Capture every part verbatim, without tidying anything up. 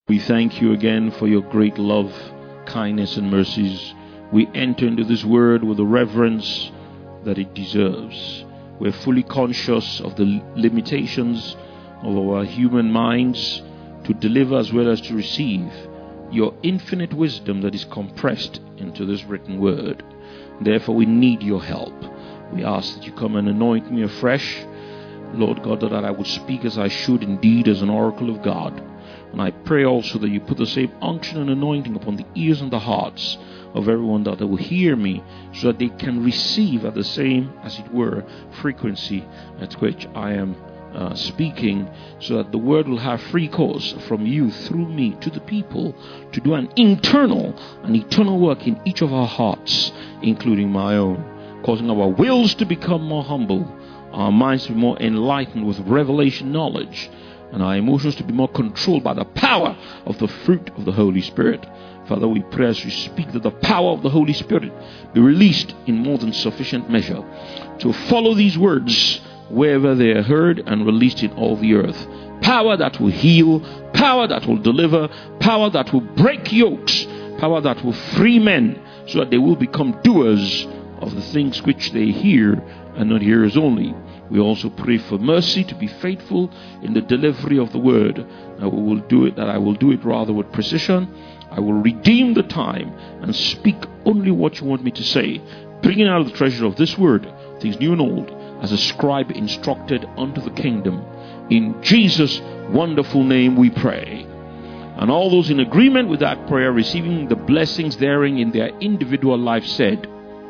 We thank you again for your great love, kindness, and mercies. We enter into this word with the reverence that it deserves. We're fully conscious of the limitations of our human minds to deliver as well as to receive your infinite wisdom that is compressed into this written word. Therefore, we need your help. We ask that you come and anoint me afresh, Lord God, that I would speak as I should indeed as an oracle of God. And I pray also that you put the same unction and anointing upon the ears and the hearts of everyone that they will hear me, so that they can receive at the same, as it were, frequency at which I am uh, speaking, so that the word will have free course from you through me to the people to do an internal and eternal work in each of our hearts, including my own, causing our wills to become more humble, our minds to be more enlightened with revelation knowledge, and our emotions to be more controlled by the power of the fruit of the Holy Spirit. Father, we pray as we speak that the power of the Holy Spirit be released in more than sufficient measure to follow these words wherever they are heard and released in all the earth. Power that will heal, power that will deliver, power that will break yokes, power that will free men so that they will become doers of the things which they hear and not hearers only. We also pray for mercy to be faithful in the delivery of the word. That we will do it, that I will do it rather with precision. I will redeem the time and speak only what you want me to say, bringing out of the treasure of this word things new and old, as a scribe instructed unto the kingdom. In Jesus' wonderful name we pray. And all those in agreement with that prayer, receiving the blessings therein in their individual life, said,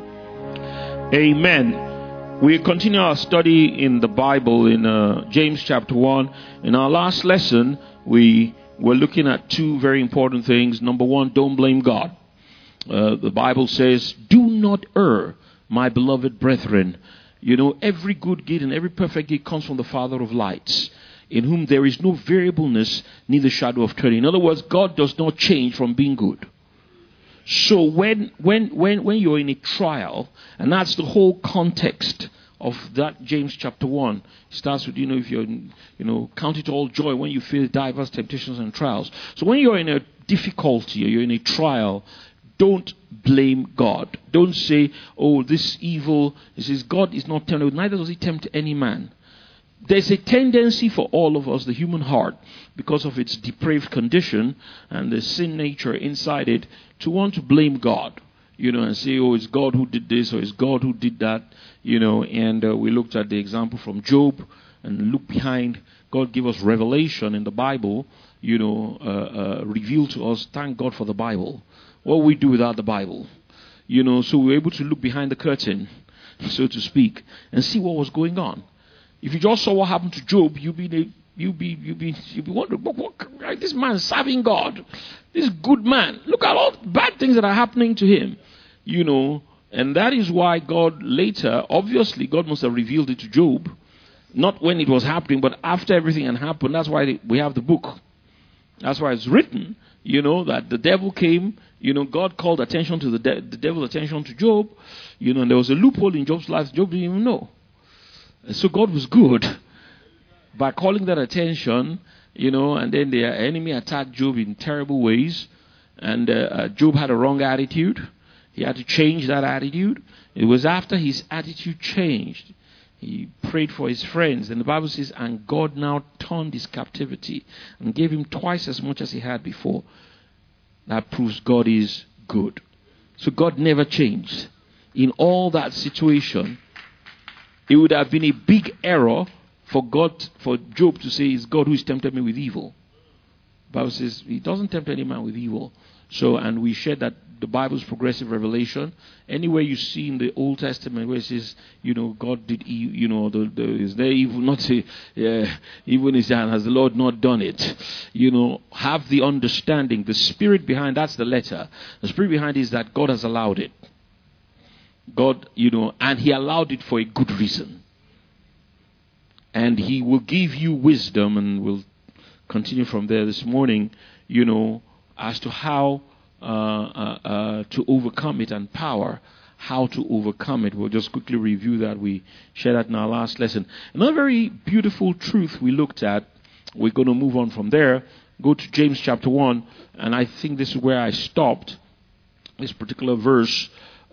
Amen. We continue our study in the Bible in uh, James chapter one. In our last lesson, we were looking at two very important things. Number one, don't blame God. Uh, the Bible says, do not err, my beloved brethren. You know, every good gift and every perfect gift comes from the Father of lights, in whom there is no variableness, neither shadow of turning. In other words, God does not change from being good. So when when when when you're in a trial, and that's the whole context of that James chapter one, it starts with, you know, if you're, you know, count it all joy when you feel diverse temptations and trials. So when you're in a difficulty or you're in a trial, don't blame God. Don't say, oh, this evil, it says God is not tempted, neither does he tempt any man. There's a tendency for all of us, the human heart, because of its depraved condition and the sin nature inside it, to want to blame God, you know, and say, oh, it's God who did this, or it's God who did that, you know. And uh, we looked at the example from Job, and look behind. God gave us revelation in the Bible, you know, uh, uh, revealed to us. Thank God for the Bible. What would we do without the Bible? You know, so we were able to look behind the curtain, so to speak, and see what was going on. If you just saw what happened to Job, you'd be you'd be you'd be you'd be wondering, what, what, like this man serving God, this good man. Look at all the bad things that are happening to him, you know. And that is why God later, obviously, God must have revealed it to Job, not when it was happening, but after everything had happened. That's why we have the book. That's why it's written, you know, that the devil came. You know, God called attention to the de- the devil's attention to Job, you know, and there was a loophole in Job's life Job didn't even know. And so God was good by calling that attention, you know, and then the enemy attacked Job in terrible ways. And uh, uh, Job had a wrong attitude. He had to change that attitude. It was after his attitude changed, he prayed for his friends. And the Bible says, and God now turned his captivity and gave him twice as much as he had before. That proves God is good. So God never changed. In all that situation, it would have been a big error for God, for Job to say, it's God who has tempted me with evil. The Bible says he doesn't tempt any man with evil. So, and we shared that the Bible's progressive revelation. Anywhere you see in the Old Testament where it says, you know, God did evil, you know, the, the, is there evil? Not say, yeah, even is that, has the Lord not done it? You know, have the understanding, the spirit behind, that's the letter. The spirit behind is that God has allowed it. God, you know, and he allowed it for a good reason. And he will give you wisdom, and we'll continue from there this morning, you know, as to how uh, uh, uh, to overcome it, and power, how to overcome it. We'll just quickly review that. We shared that in our last lesson. Another very beautiful truth we looked at, we're going to move on from there, go to James chapter one, and I think this is where I stopped. This particular verse,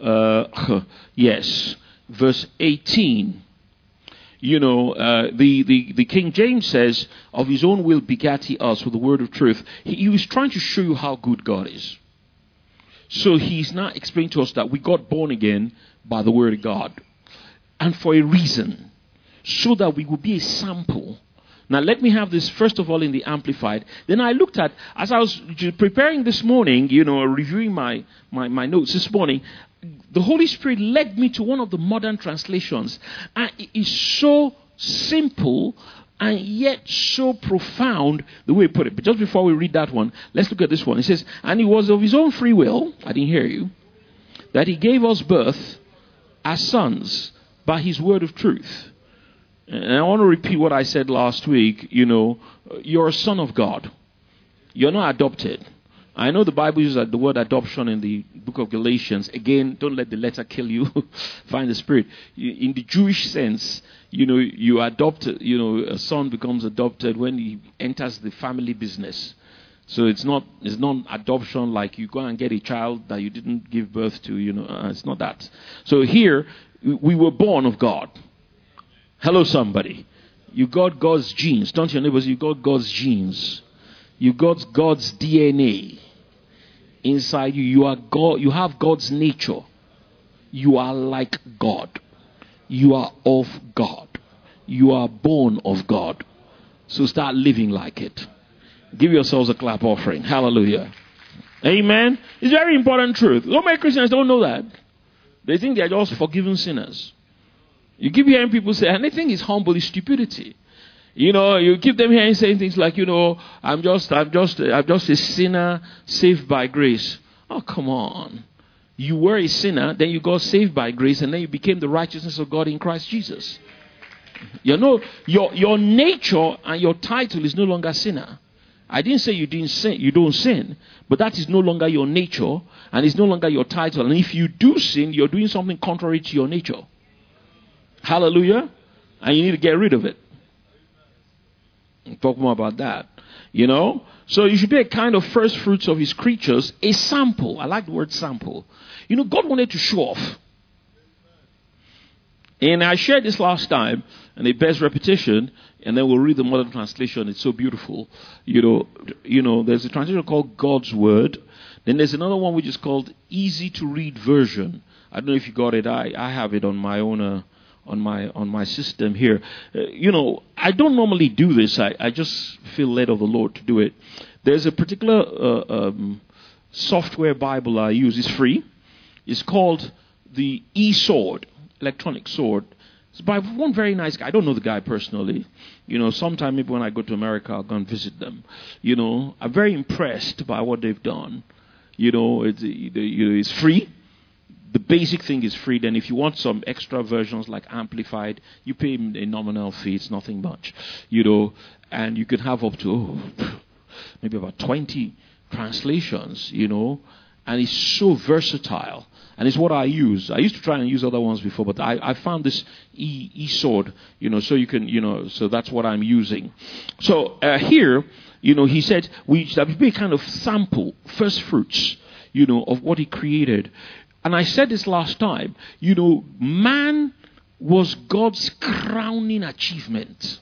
uh, yes, verse eighteen. You know, uh, the, the, the King James says, of his own will begat he us with the word of truth. He, he was trying to show you how good God is. So he's now explaining to us that we got born again by the word of God. And for a reason. So that we will be a sample. Now let me have this first of all in the Amplified. Then I looked at, as I was preparing this morning, you know, reviewing my, my, my notes this morning, the Holy Spirit led me to one of the modern translations. And it is so simple and yet so profound the way he put it. But just before we read that one, let's look at this one. It says, and it was of his own free will, I didn't hear you, that he gave us birth as sons by his word of truth. And I want to repeat what I said last week. You know, you're a son of God. You're not adopted. I know the Bible uses the word adoption in the book of Galatians. Again, don't let the letter kill you. Find the spirit. In the Jewish sense, you know, you adopt, you know, a son becomes adopted when he enters the family business. So it's not it's not adoption like you go and get a child that you didn't give birth to. You know, uh, it's not that. So here, we were born of God. Hello, somebody. You got God's genes. Don't your neighbors, you got God's genes. You got God's D N A inside you. You are God. You have God's nature. You are like God. You are of God. You are born of God. So start living like it. Give yourselves a clap offering. Hallelujah. Amen. It's a very important truth. So many Christians don't know that. They think they are just forgiven sinners. You keep hearing people say anything is humble is stupidity. You know, you keep them hearing saying things like, you know, I'm just, I'm just, I'm just a sinner saved by grace. Oh, come on. You were a sinner, then you got saved by grace, and then you became the righteousness of God in Christ Jesus. You know, your your nature and your title is no longer sinner. I didn't say you didn't sin, you don't sin, but that is no longer your nature, and it's no longer your title. And if you do sin, you're doing something contrary to your nature. Hallelujah. And you need to get rid of it. Talk more about that. You know? So you should be a kind of first fruits of his creatures, a sample. I like the word sample. You know, God wanted to show off. And I shared this last time, and it bears repetition, and then we'll read the modern translation. It's so beautiful. You know, you know, there's a translation called God's Word. Then there's another one which is called Easy to Read Version. I don't know if you got it. I, I have it on my own uh, on my on my system here. Uh, you know, I don't normally do this. I, I just feel led of the Lord to do it. There's a particular uh, um, software Bible I use. It's free. It's called the eSword, electronic sword. It's by one very nice guy. I don't know the guy personally. You know, sometime maybe when I go to America, I'll go and visit them. You know, I'm very impressed by what they've done. You know, it's, it's free. The basic thing is free. Then if you want some extra versions like Amplified, you pay a nominal fee. It's nothing much. You know, and you can have up to oh, maybe about twenty translations, you know, and it's so versatile. And it's what I use. I used to try and use other ones before, but I, I found this e, e-sword, you know, so you can, you know, so that's what I'm using. So uh, here, you know, he said, we should be a kind of sample, first fruits, you know, of what he created. And I said this last time, you know, man was God's crowning achievement.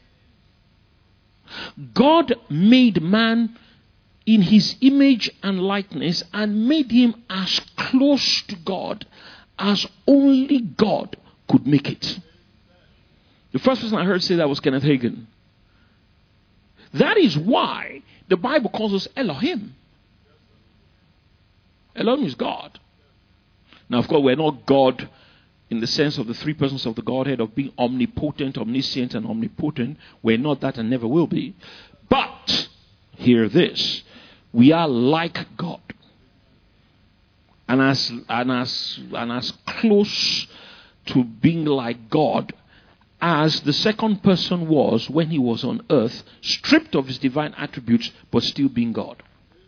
God made man in his image and likeness and made him as close to God as only God could make it. The first person I heard say that was Kenneth Hagin. That is why the Bible calls us Elohim. Elohim is God. Now, of course, we're not God in the sense of the three persons of the Godhead of being omnipotent, omniscient, and omnipotent. We're not that and never will be. But, hear this. We are like God. And as, and as, and as close to being like God as the second person was when he was on earth, stripped of his divine attributes, but still being God.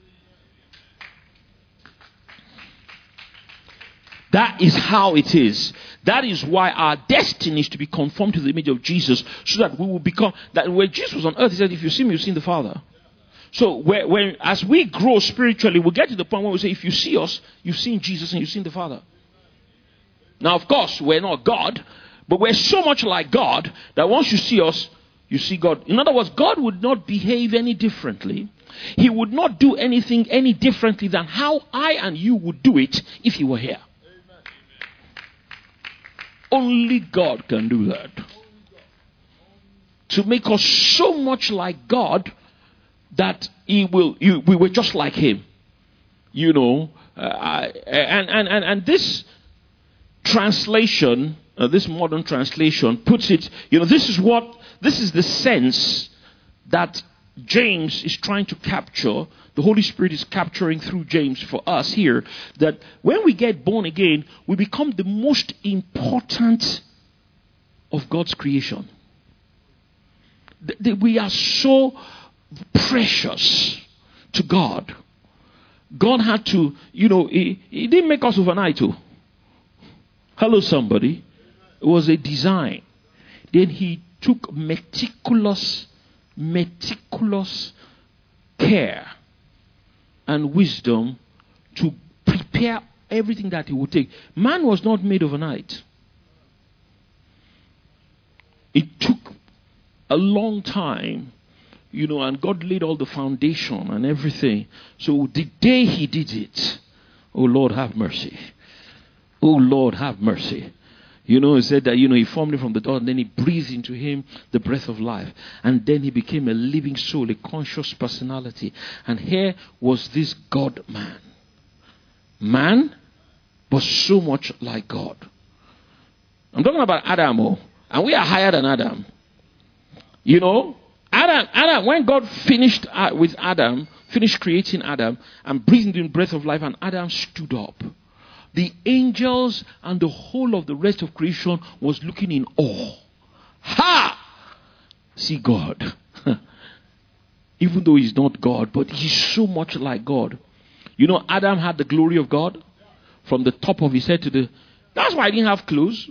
That is how it is. That is why our destiny is to be conformed to the image of Jesus, so that we will become, that when Jesus was on earth, he said, if you see me, you've seen the Father. So when, when as we grow spiritually, we get to the point where we say, if you see us, you've seen Jesus and you've seen the Father. Now, of course, we're not God, but we're so much like God that once you see us, you see God. In other words, God would not behave any differently. He would not do anything any differently than how I and you would do it if he were here. Amen. Only God can do that. To make us so much like God that he will, you, we were just like him. You know, uh, and, and, and, and this translation, uh, this modern translation puts it, you know, this is what, this is the sense that James is trying to capture. The Holy Spirit is capturing through James for us here, that when we get born again, we become the most important of God's creation. We are so precious to God. God had to, you know, he, he didn't make us overnight too. Hello, somebody. It was a design. Then he took meticulous, meticulous care and wisdom to prepare everything that he would take. Man was not made overnight. It took a long time, you know, and God laid all the foundation and everything. So the day he did it, oh Lord, have mercy. Oh Lord, have mercy. You know, he said that, you know, he formed him from the dust and then he breathed into him the breath of life. And then he became a living soul, a conscious personality. And here was this God man. Man, but so much like God. I'm talking about Adam, oh, and we are higher than Adam. You know, Adam, Adam, when God finished uh, with Adam, finished creating Adam and breathed in the breath of life, and Adam stood up, the angels and the whole of the rest of creation was looking in awe. Ha! See God. Even though he's not God, but he's so much like God. You know, Adam had the glory of God from the top of his head to the... That's why he didn't have clothes.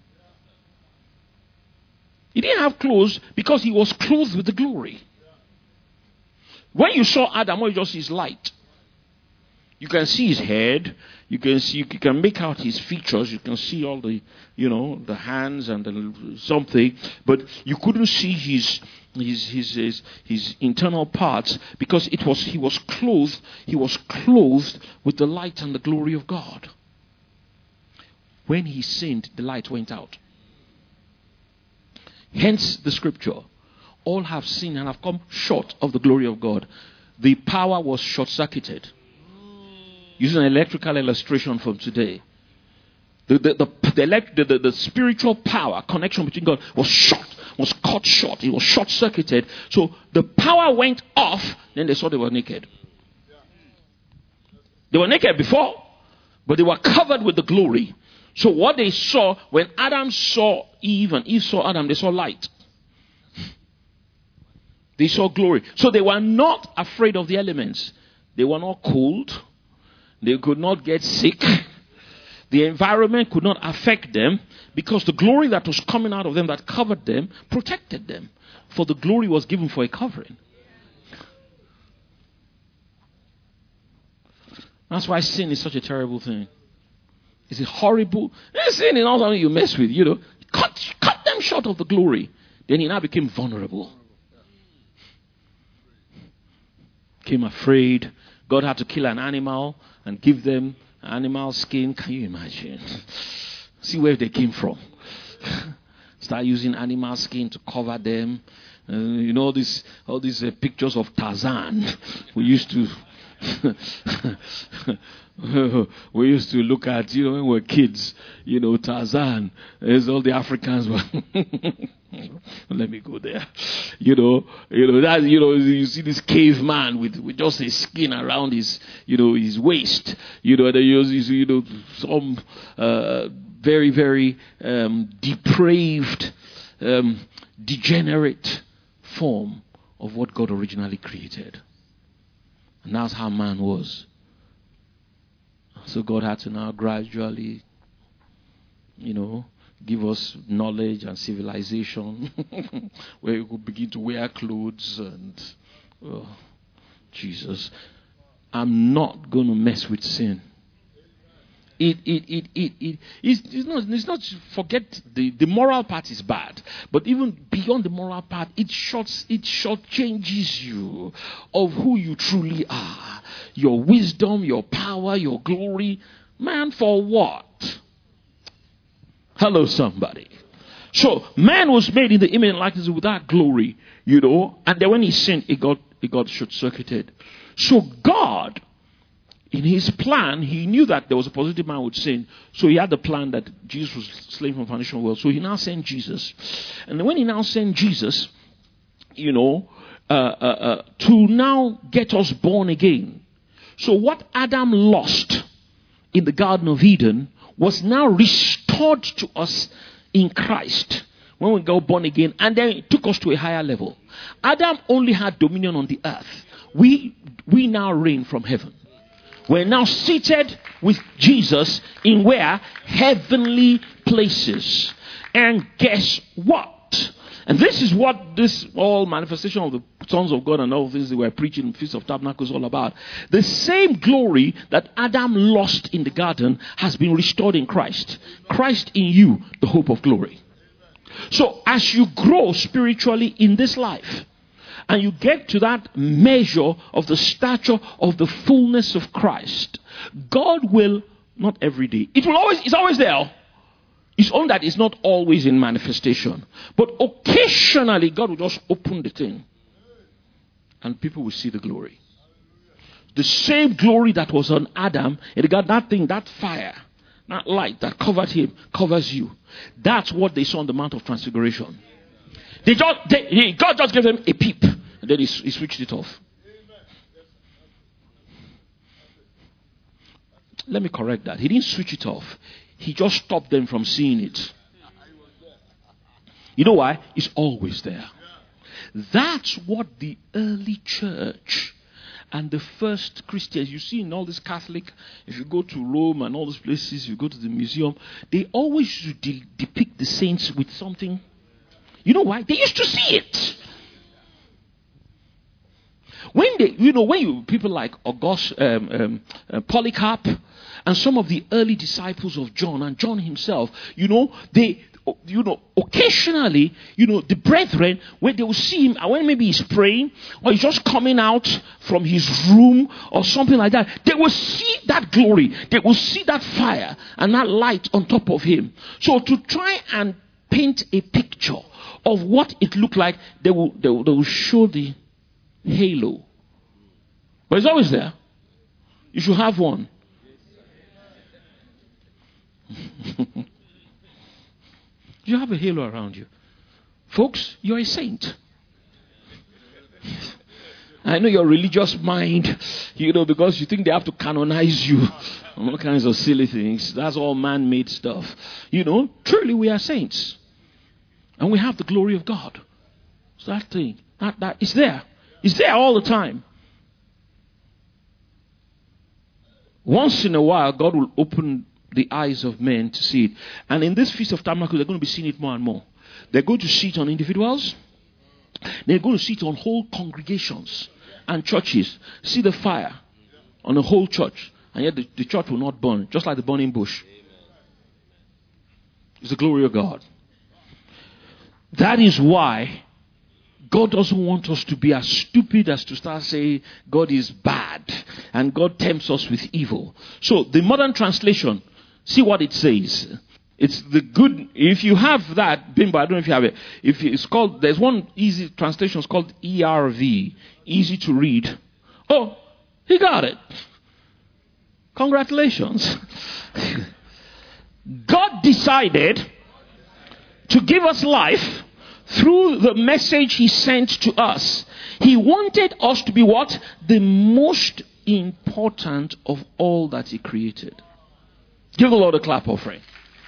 He didn't have clothes because he was clothed with the glory. When you saw Adam, what you just see is light. You can see his head. You can see, you can make out his features. You can see all the, you know, the hands and the something, but you couldn't see his his his his, his internal parts because it was he was clothed. He was clothed with the light and the glory of God. When he sinned, the light went out. Hence the scripture, all have sinned and have come short of the glory of God. The power was short-circuited. Using an electrical illustration from today. The, the, the, the, elect, the, the, the spiritual power connection between God was short, was cut short. It was short-circuited. So the power went off, then they saw they were naked. They were naked before, but they were covered with the glory. So what they saw, when Adam saw Eve and Eve saw Adam, they saw light. They saw glory. So they were not afraid of the elements. They were not cold. They could not get sick. The environment could not affect them because the glory that was coming out of them, that covered them, protected them. For the glory was given for a covering. That's why sin is such a terrible thing. It's a horrible. Sin is not something you mess with, you know. Cut, cut them short of the glory. Then he now became vulnerable. Became afraid. God had to kill an animal and give them animal skin. Can you imagine? See where they came from. Start using animal skin to cover them. Uh, you know, this, all these uh, pictures of Tarzan. We used to... we used to look at, you know, when we were kids, you know, Tarzan, as all the Africans were. Let me go there. You know, you know, that, you know, you see this caveman with, with just a skin around his, you know, his waist. You know, they use, you know, some uh, very, very um, depraved, um, degenerate form of what God originally created. And that's how man was. So God had to now gradually, you know, give us knowledge and civilization where we could begin to wear clothes and uh, Jesus, I'm not going to mess with sin. It, it, it, it, it, it's, it's not, it's not, forget the, the moral part is bad, but even beyond the moral part, it shorts, it short changes you of who you truly are. Your wisdom, your power, your glory. Man, for what? Hello, somebody. So, man was made in the image and likeness without glory, you know, and then when he sinned, it got, it got short-circuited. So, God, in his plan, he knew that there was a positive man would sin. So, he had the plan that Jesus was slain from the foundation of the world. So, he now sent Jesus. And when he now sent Jesus, you know, uh, uh, uh, to now get us born again. So, what Adam lost in the Garden of Eden was now restored to us in Christ when we got born again, and then it took us to a higher level. Adam only had dominion on the earth. We we now reign from heaven. We're now seated with Jesus in where? Heavenly places. And guess what? And this is what this all manifestation of the sons of God and all things they were preaching in Feast of Tabernacles all about. The same glory that Adam lost in the garden has been restored in Christ. Christ in you, the hope of glory. So as you grow spiritually in this life, and you get to that measure of the stature of the fullness of Christ, God will, not every day, it will always, it's always there. It's only that it's not always in manifestation. But occasionally, God will just open the thing. And people will see the glory. The same glory that was on Adam, it got that thing, that fire, that light that covered him, covers you. That's what they saw on the Mount of Transfiguration. They just, they, he, God just gave them a peep. And then he, he switched it off. Let me correct that. He didn't switch it off. He just stopped them from seeing it. You know why? It's always there. That's what the early church and the first Christians, you see in all this Catholic, if you go to Rome and all those places, you go to the museum, they always used to de- depict the saints with something. You know why? They used to see it. When they, you know, when you, people like August, um, um, uh, Polycarp, and some of the early disciples of John, and John himself, you know, they, you know, occasionally, you know, the brethren, when they will see him, and when maybe he's praying, or he's just coming out from his room, or something like that, they will see that glory, they will see that fire, and that light on top of him. So to try and paint a picture of what it looked like, they will, they will, they will show the halo. But it's always there. You should have one. You have a halo around you. Folks, you're a saint. I know your religious mind, you know, because you think they have to canonize you. All kinds of silly things. That's all man-made stuff. You know, truly we are saints. And we have the glory of God. So that thing, that, that, it's there. It's there all the time. Once in a while, God will open the eyes of men to see it. And in this Feast of Tabernacles, they're going to be seeing it more and more. They're going to see it on individuals. They're going to see it on whole congregations and churches. See the fire on the whole church. And yet the, the church will not burn, just like the burning bush. It's the glory of God. That is why God doesn't want us to be as stupid as to start saying God is bad and God tempts us with evil. So the modern translation, see what it says. It's the good, if you have that, Bimbo, I don't know if you have it. If it's called, there's one easy translation, it's called E R V, easy to read. Oh, he got it. Congratulations. God decided to give us life through the message he sent to us. He wanted us to be what? The most important of all that he created. Give the Lord a clap offering.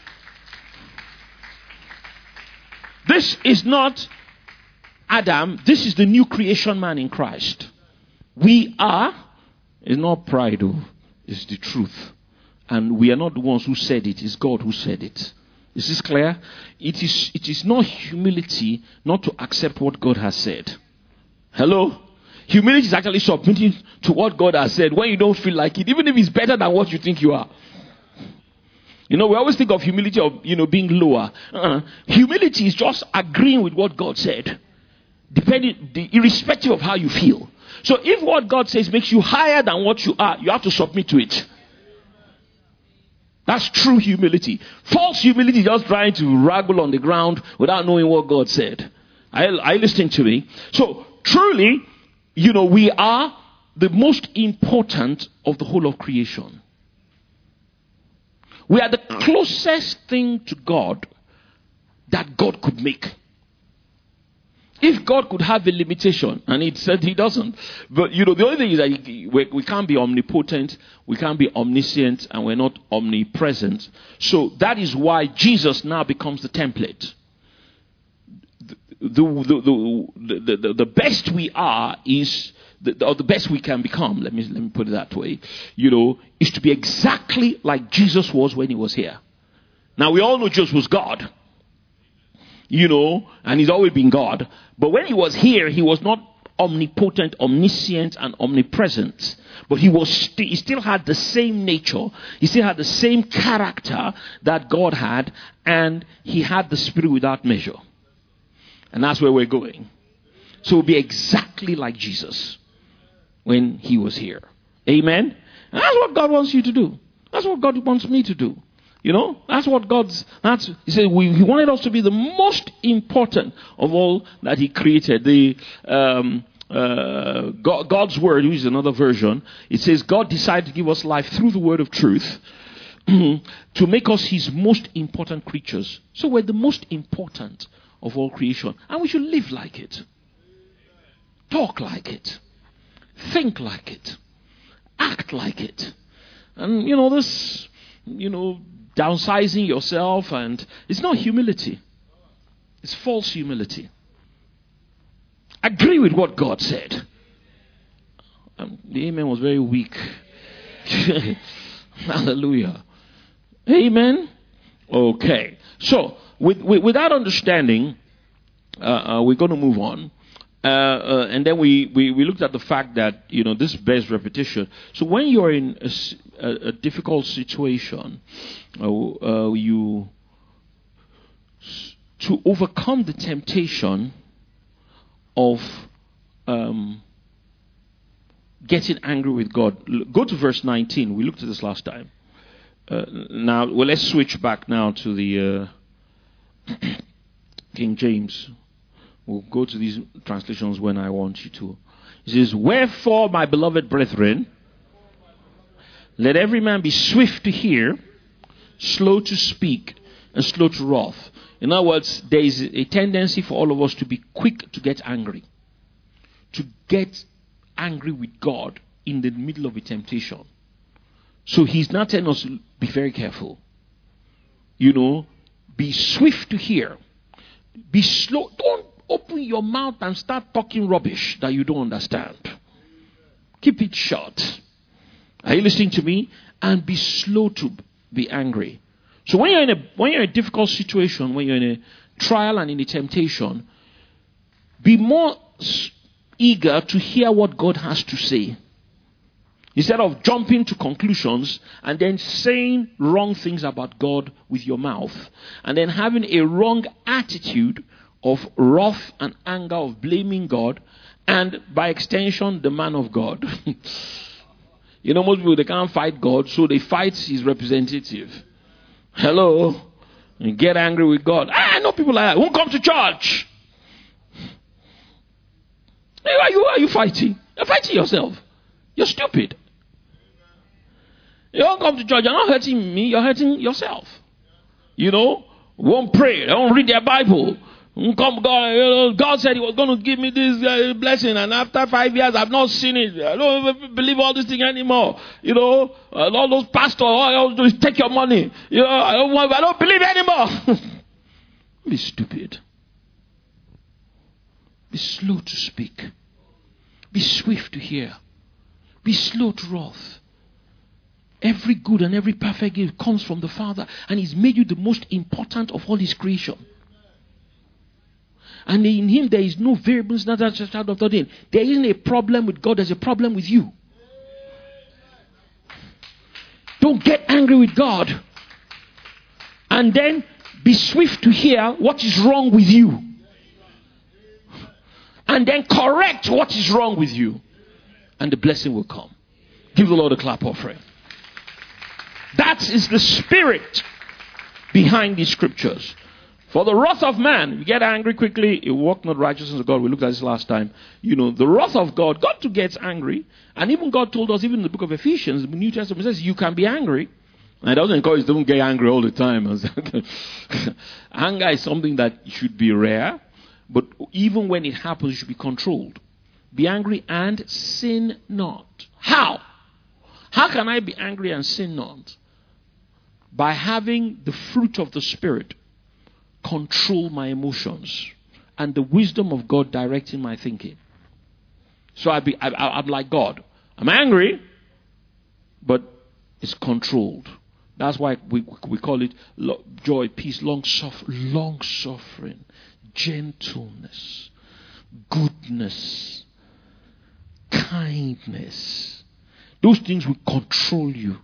This is not Adam. This is the new creation man in Christ. We are, it's not pride, oh, it's the truth. And we are not the ones who said it. It's God who said it. Is this clear? It is, it is not humility not to accept what God has said. Hello? Humility is actually submitting to what God has said when you don't feel like it, even if it's better than what you think you are. You know, we always think of humility of, you know, being lower. Uh-uh. Humility is just agreeing with what God said, depending, the, irrespective of how you feel. So if what God says makes you higher than what you are, you have to submit to it. That's true humility. False humility is just trying to wraggle on the ground without knowing what God said. Are, are you listening to me? So truly, you know, we are the most important of the whole of creation. We are the closest thing to God that God could make. If God could have a limitation, and he said he doesn't, but you know, the only thing is that he, we, we can't be omnipotent, we can't be omniscient, and we're not omnipresent. So that is why Jesus now becomes the template. The, the, the, the, the, the best we are is, the, or the best we can become, let me, let me put it that way, you know, is to be exactly like Jesus was when he was here. Now we all know Jesus was God. You know, and he's always been God. But when he was here, he was not omnipotent, omniscient, and omnipresent. But he was st- he still had the same nature. He still had the same character that God had. And he had the Spirit without measure. And that's where we're going. So we'll be exactly like Jesus when he was here. Amen? And that's what God wants you to do. That's what God wants me to do. You know, that's what God's, that's, he said, we, he wanted us to be the most important of all that he created. The, um, uh, God, God's word, which is another version, it says God decided to give us life through the word of truth to make us his most important creatures. So we're the most important of all creation. And we should live like it. Talk like it. Think like it. Act like it. And, you know, this, you know, downsizing yourself, and it's not humility. It's false humility. Agree with what God said. Um, the amen was very weak. Hallelujah. Amen. Okay. So, with, with, with that understanding, uh, uh, we're going to move on. Uh, uh, and then we, we, we looked at the fact that, you know, this bears repetition. So when you're in a, a, a difficult situation, uh, uh, you, to overcome the temptation of um, getting angry with God. Go to verse nineteen. We looked at this last time. Uh, now, well, let's switch back now to the uh, King James. We'll go to these translations when I want you to. It says, wherefore, my beloved brethren, let every man be swift to hear, slow to speak, and slow to wrath. In other words, there is a tendency for all of us to be quick to get angry. To get angry with God in the middle of a temptation. So he's not telling us, be very careful. You know, be swift to hear. Be slow. Don't open your mouth and start talking rubbish that you don't understand. Keep it short. Are you listening to me? And be slow to be angry. So when you're in a when you're in a difficult situation, when you're in a trial and in a temptation, be more eager to hear what God has to say. Instead of jumping to conclusions and then saying wrong things about God with your mouth, and then having a wrong attitude of wrath and anger, of blaming God, and by extension, the man of God. You know, most people, they can't fight God, so they fight his representative. Hello? And get angry with God. Ah, I know people like that. Won't come to church. Who are you, who are you fighting? You're fighting yourself. You're stupid. You don't come to church. You're not hurting me. You're hurting yourself. You know? Won't pray. They won't read their Bible. Come, God, God said he was going to give me this uh, blessing, and after five years I've not seen it. I don't believe all this thing anymore. You know, uh, all those pastors, all they do is take your money. You know, I don't, want, I don't believe anymore. Be stupid. Be slow to speak. Be swift to hear. Be slow to wrath. Every good and every perfect gift comes from the Father, and he's made you the most important of all his creation. And in him there is no variables, not that child of thought in. There isn't a problem with God, there's a problem with you. Don't get angry with God. And then be swift to hear what is wrong with you. And then correct what is wrong with you. And the blessing will come. Give the Lord a clap offering. That is the spirit behind these scriptures. For the wrath of man, you get angry quickly, you walk not righteousness of God. We looked at this last time. You know, the wrath of God, God too gets angry. And even God told us, even in the book of Ephesians, the New Testament says, you can be angry. And it doesn't encourage, don't get angry all the time. Anger is something that should be rare. But even when it happens, you should be controlled. Be angry and sin not. How? How can I be angry and sin not? By having the fruit of the Spirit control my emotions and the wisdom of God directing my thinking. So I be, I, I'm like God. I'm angry, but it's controlled. That's why we we call it joy, peace, long suffer, long suffering, gentleness, goodness, kindness. Those things will control you.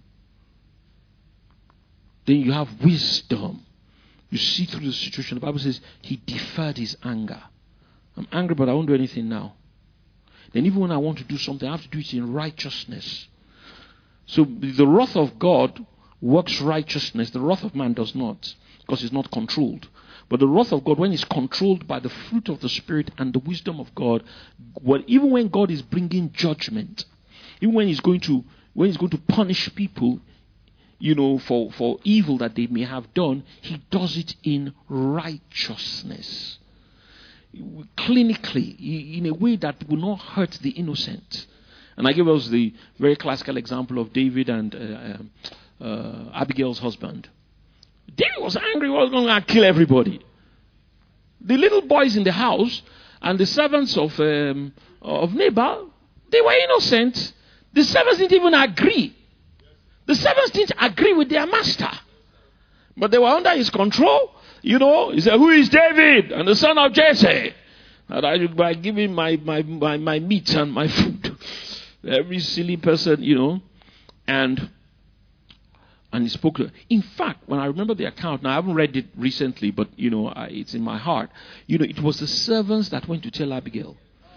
Then you have wisdom. You see through the situation. The Bible says he deferred his anger. I'm angry, but I won't do anything now. Then even when I want to do something, I have to do it in righteousness. So the wrath of God works righteousness. The wrath of man does not, because it's not controlled. But the wrath of God, when it's controlled by the fruit of the Spirit and the wisdom of God, well, even when God is bringing judgment, even when he's going to when he's going to punish people, you know, for, for evil that they may have done, he does it in righteousness. Clinically, in a way that will not hurt the innocent. And I give us the very classical example of David and uh, uh, Abigail's husband. David was angry, he was going to kill everybody. The little boys in the house and the servants of, um, of Nabal, they were innocent. The servants didn't even agree. The servants didn't agree with their master. But they were under his control. You know, he said, who is David? And the son of Jesse. And I by giving my, my, my, my meat and my food. Every silly person, you know. And and he spoke to her. In fact, when I remember the account, now I haven't read it recently, but, you know, I, it's in my heart. You know, it was the servants that went to tell Abigail.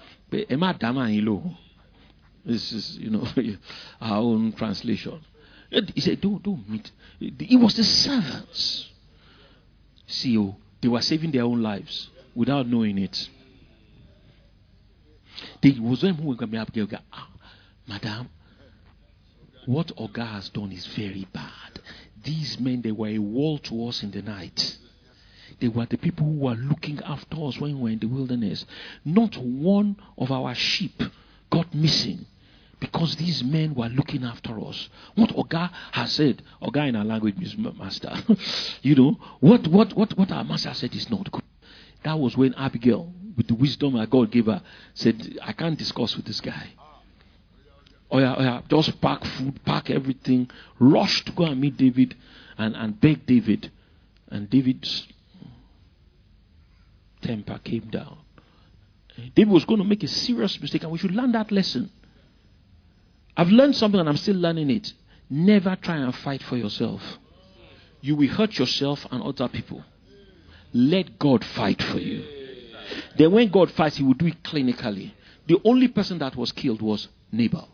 This is, you know, our own translation. He said, don't, don't meet. It was the servants. See, oh, they were saving their own lives without knowing it. They was them who were going to be ah, Madam, what Oga has done is very bad. These men, they were a wall to us in the night. They were the people who were looking after us when we were in the wilderness. Not one of our sheep got missing because these men were looking after us. What Oga has said, Oga in our language means master. You know, what, what, what, what our master said is not good. That was when Abigail, with the wisdom that God gave her, said, I can't discuss with this guy. Oh yeah, oh yeah, just pack food, pack everything, rush to go and meet David and, and beg David. And David's temper came down. David was going to make a serious mistake, and we should learn that lesson. I've learned something and I'm still learning it. Never try and fight for yourself. You will hurt yourself and other people. Let God fight for you. Then when God fights, he will do it clinically. The only person that was killed was Nabal.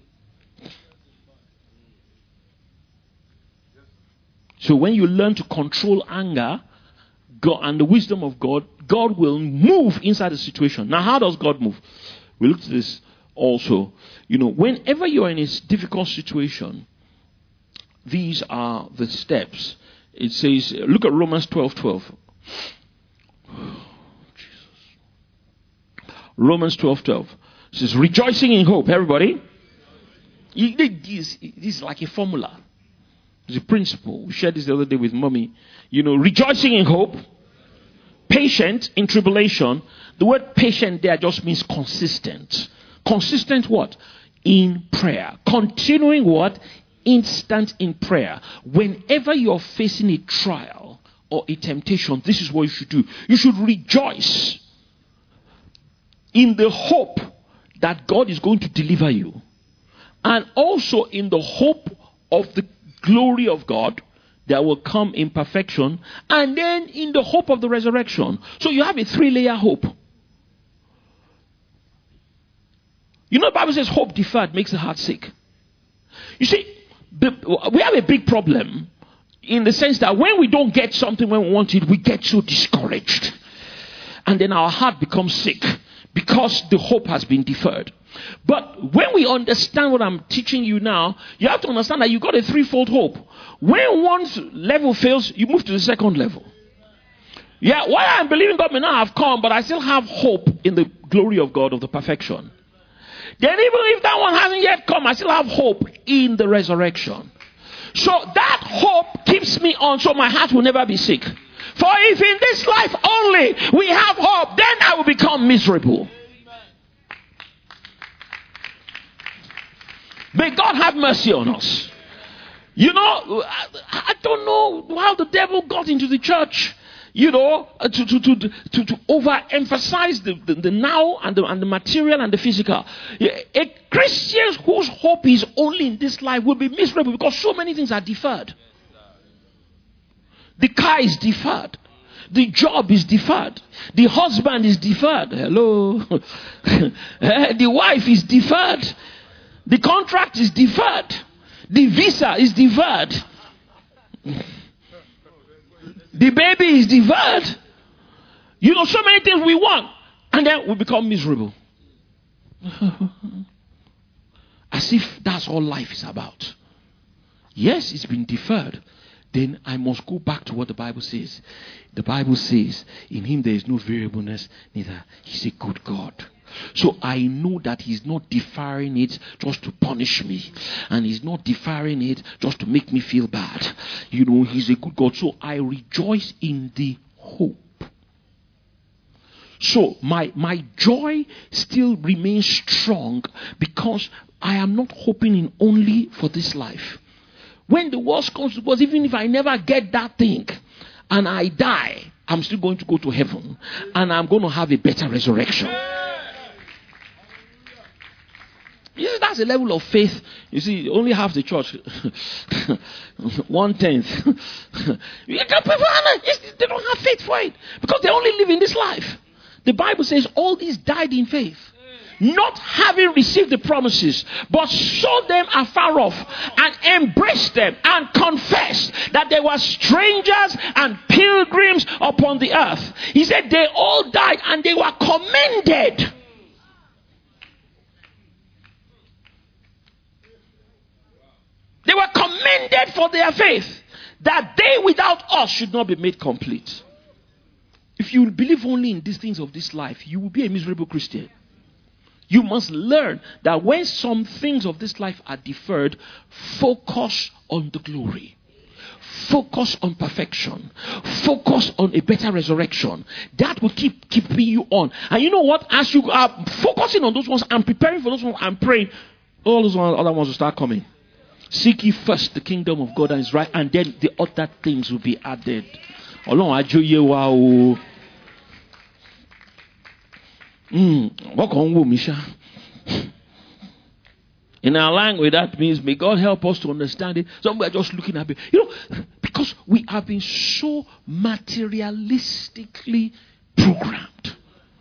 So when you learn to control anger God, and the wisdom of God, God will move inside the situation. Now, how does God move? We looked at this also. You know, whenever you are in a difficult situation, these are the steps. It says, look at Romans twelve twelve. Jesus. Romans twelve twelve. It says, rejoicing in hope. Everybody? This is like a formula. It's a principle. We shared this the other day with mommy. You know, rejoicing in hope, patient in tribulation. The word patient there just means consistent. Consistent what? In prayer. Continuing what? Instant in prayer. Whenever you're facing a trial or a temptation, this is what you should do. You should rejoice in the hope that God is going to deliver you, and also in the hope of the glory of God that will come in perfection, and then in the hope of the resurrection. So you have a three-layer hope. You know, the Bible says hope deferred makes the heart sick. You see, the, we have a big problem in the sense that when we don't get something when we want it, we get so discouraged. And then our heart becomes sick because the hope has been deferred. But when we understand what I'm teaching you now, you have to understand that you got a threefold hope. When one level fails, you move to the second level. Yeah, why I'm believing God may not have come, but I still have hope in the glory of God, of the perfection. Then even if that one hasn't yet come, I still have hope in the resurrection. So that hope keeps me on, so my heart will never be sick. For if in this life only we have hope, then I will become miserable. May God have mercy on us. You know, I, I don't know how the devil got into the church, you know, to to to to, to overemphasize the, the, the now and the, and the material and the physical. A Christian whose hope is only in this life will be miserable because so many things are deferred. The car is deferred. The job is deferred. The husband is deferred. Hello. The wife is deferred. The contract is deferred. The visa is deferred. The baby is deferred. You know, so many things we want. And then we become miserable. As if that's all life is about. Yes, it's been deferred. Then I must go back to what the Bible says. The Bible says, in him there is no variableness, neither. He's a good God. So I know that he's not deferring it just to punish me. And he's not deferring it just to make me feel bad. You know, he's a good God. So I rejoice in the hope. So my, my joy still remains strong because I am not hoping in only for this life. When the worst comes to worst, even if I never get that thing and I die, I'm still going to go to heaven. And I'm going to have a better resurrection. Yes, that's a level of faith. You see, only half the church, one tenth. They don't have faith for it because they only live in this life. The Bible says all these died in faith, not having received the promises, but saw them afar off and embraced them and confessed that they were strangers and pilgrims upon the earth. He said they all died and they were commended. They were commended for their faith, that they without us should not be made complete. If you believe only in these things of this life, you will be a miserable Christian. You must learn that when some things of this life are deferred, focus on the glory. Focus on perfection. Focus on a better resurrection. That will keep keeping you on. And you know what? As you are focusing on those ones and preparing for those ones and praying, all those other ones will start coming. Seek ye first the kingdom of God and his right, and then the other things will be added. Mm. In our language, that means may God help us to understand it. Some we are just looking at it. You know, because we have been so materialistically programmed.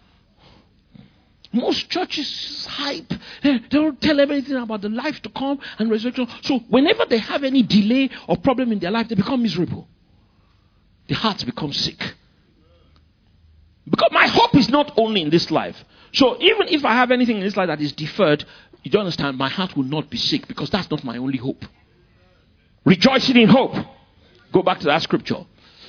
Most churches hype. They don't tell everything about the life to come and resurrection. So whenever they have any delay or problem in their life, they become miserable. The hearts become sick. Because my hope is not only in this life. So even if I have anything in this life that is deferred, you don't understand, my heart will not be sick because that's not my only hope. Rejoicing in hope. Go back to that scripture.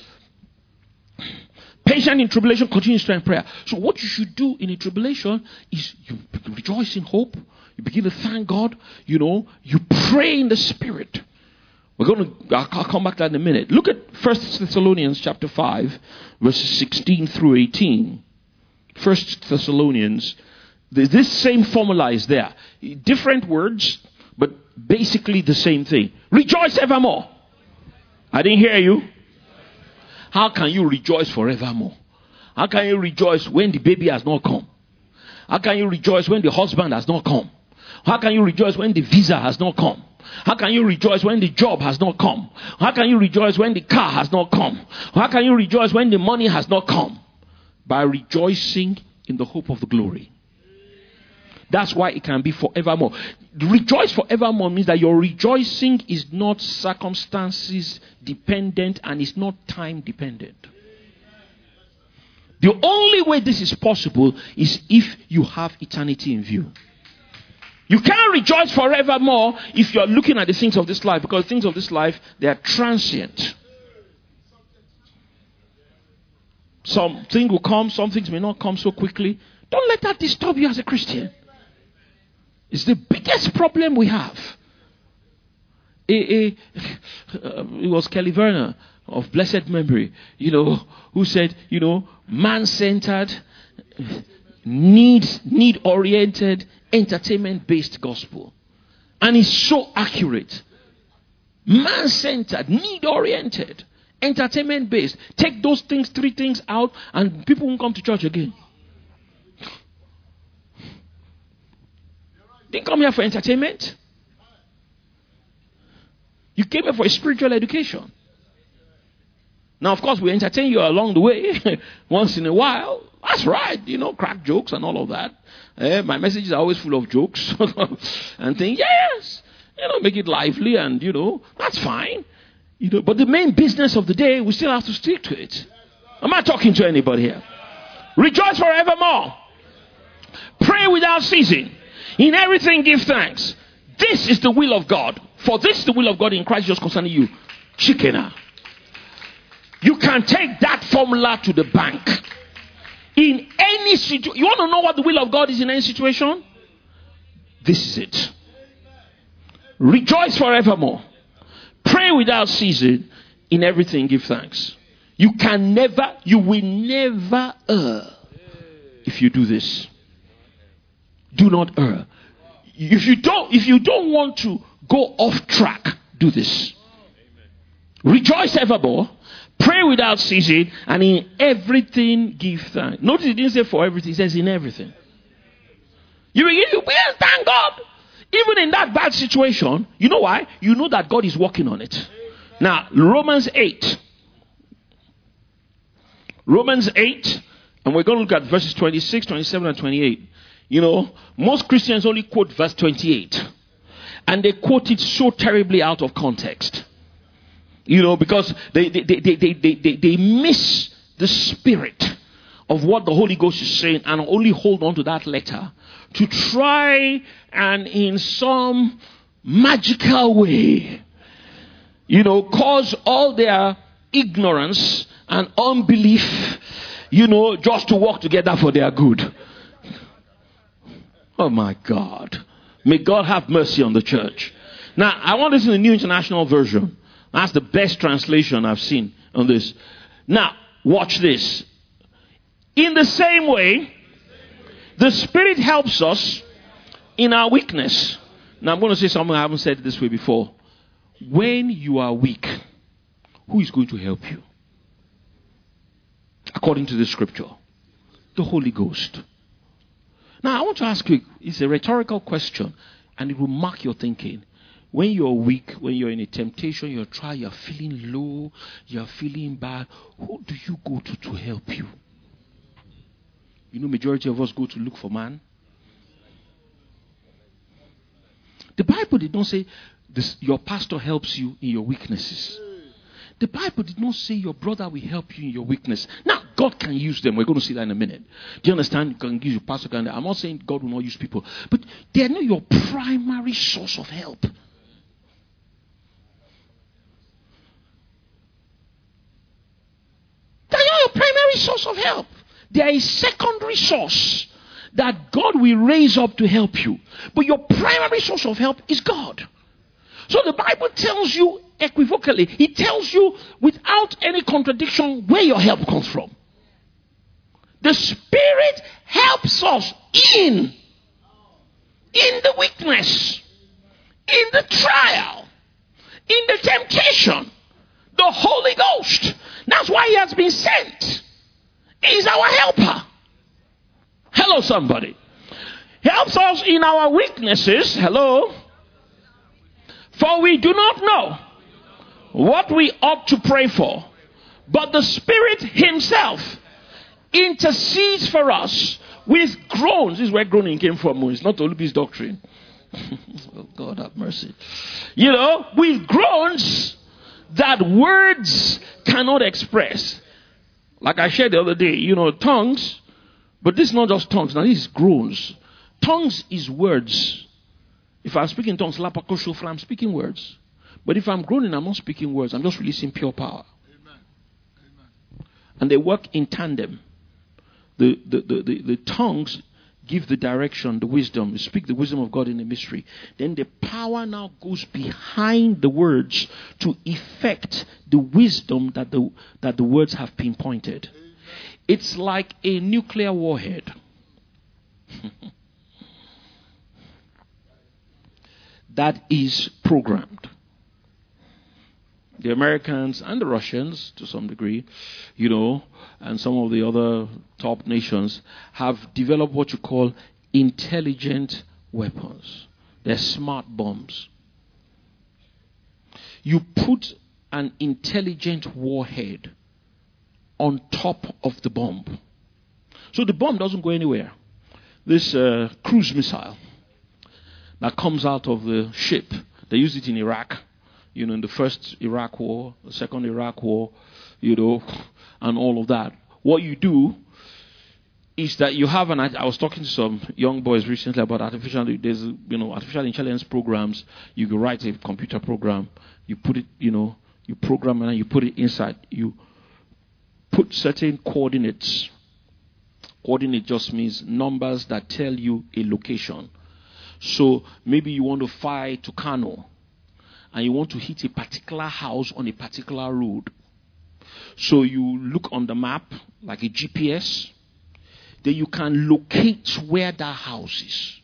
Patient in tribulation, continue strength prayer. So what you should do in a tribulation is you rejoice in hope. You begin to thank God. You know, you pray in the Spirit. We're going to, I'll come back to that in a minute. Look at First Thessalonians chapter five, verses sixteen through eighteen. First Thessalonians, this same formula is there. Different words, but basically the same thing. Rejoice evermore. I didn't hear you. How can you rejoice forevermore? How can you rejoice when the baby has not come? How can you rejoice when the husband has not come? How can you rejoice when the visa has not come? How can you rejoice when the job has not come? How can you rejoice when the car has not come? How can you rejoice when the money has not come? By rejoicing in the hope of the glory. That's why it can be forevermore. Rejoice forevermore means that your rejoicing is not circumstances dependent and is not time dependent. The only way this is possible is if you have eternity in view. You can't rejoice forevermore if you're looking at the things of this life, because things of this life, they are transient. Some things will come, some things may not come so quickly. Don't let that disturb you as a Christian. It's the biggest problem we have. It, it, it was Kelly Verner of blessed memory, you know, who said, you know, man-centered, need, need-oriented, entertainment-based gospel. And it's so accurate. Man-centered, need-oriented, entertainment-based. Take those things, three things out, and people won't come to church again. Didn't come here for entertainment. You came here for a spiritual education. Now, of course, we entertain you along the way once in a while. That's right, you know, crack jokes and all of that. Uh, my messages are always full of jokes and things. Yes, you know, make it lively and, you know, that's fine. You know, but the main business of the day, we still have to stick to it. Am I talking to anybody here? Rejoice forevermore. Pray without ceasing. In everything give thanks. This is the will of God. For this is the will of God in Christ Jesus concerning you. Chickener. You can take that formula to the bank. In any situation. You want to know what the will of God is in any situation? This is it. Rejoice forevermore. Pray without ceasing. In everything give thanks. You can never, you will never err if you do this. Do not err. If you don't, if you don't want to go off track, do this. Rejoice evermore. Pray without ceasing, and in everything give thanks. Notice it didn't say for everything, it says in everything. You begin to thank God. Even in that bad situation, you know why? You know that God is working on it. Now, Romans eight. Romans eight, and we're going to look at verses twenty-six, twenty-seven, and twenty-eight. You know, most Christians only quote verse twenty-eight. And they quote it so terribly out of context. You know, because they, they, they, they, they, they, they miss the spirit of what the Holy Ghost is saying and only hold on to that letter to try and in some magical way, you know, cause all their ignorance and unbelief, you know, just to work together for their good. Oh my God. May God have mercy on the church. Now, I want this in the New International Version. That's the best translation I've seen on this. Now, watch this. In the same way, the Spirit helps us in our weakness. Now, I'm going to say something I haven't said this way before. When you are weak, who is going to help you? According to the scripture, the Holy Ghost. Now, I want to ask you, it's a rhetorical question, and it will mark your thinking. When you're weak, when you're in a temptation, you're trying, you're feeling low, you're feeling bad, who do you go to to help you? You know, majority of us go to look for man. The Bible did not say this, your pastor helps you in your weaknesses. The Bible did not say your brother will help you in your weakness. Now, God can use them. We're going to see that in a minute. Do you understand? You can use your pastor. Can, I'm not saying God will not use people. But they're not your primary source of help. They're not your primary source of help. They are a secondary source that God will raise up to help you. But your primary source of help is God. So the Bible tells you equivocally, it tells you without any contradiction where your help comes from. The Spirit helps us in, in the weakness, in the trial, in the temptation. The Holy Ghost. That's why He has been sent. He is our helper. Hello, somebody. Helps us in our weaknesses. Hello. For we do not know what we ought to pray for, but the Spirit himself intercedes for us with groans. This is where groaning came from. It's not Olubi's doctrine. Oh, God have mercy. You know, with groans that words cannot express. Like I shared the other day, you know, tongues, but this is not just tongues. Now, this is groans. Tongues is words. If I'm speaking tongues, I'm speaking words. But if I'm groaning, I'm not speaking words. I'm just releasing pure power. Amen. Amen. And they work in tandem. The, the, the, the, the tongues give the direction, the wisdom. You speak the wisdom of God in a mystery. Then the power now goes behind the words to effect the wisdom that the, that the words have pinpointed. It's like a nuclear warhead. That is programmed. The Americans and the Russians, to some degree, you know, and some of the other top nations have developed what you call intelligent weapons. They're smart bombs. You put an intelligent warhead on top of the bomb. So the bomb doesn't go anywhere. This uh, cruise missile that comes out of the ship, they used it in Iraq. You know, in the first Iraq war, the second Iraq war, you know, and all of that. What you do is that you have an, I was talking to some young boys recently about artificial, there's, you know, artificial intelligence programs. You can write a computer program, you put it, you know, you program it and you put it inside. You put certain coordinates. Coordinate just means numbers that tell you a location. So maybe you want to fly to Kano. And you want to hit a particular house on a particular road. So you look on the map, like a G P S. Then you can locate where that house is.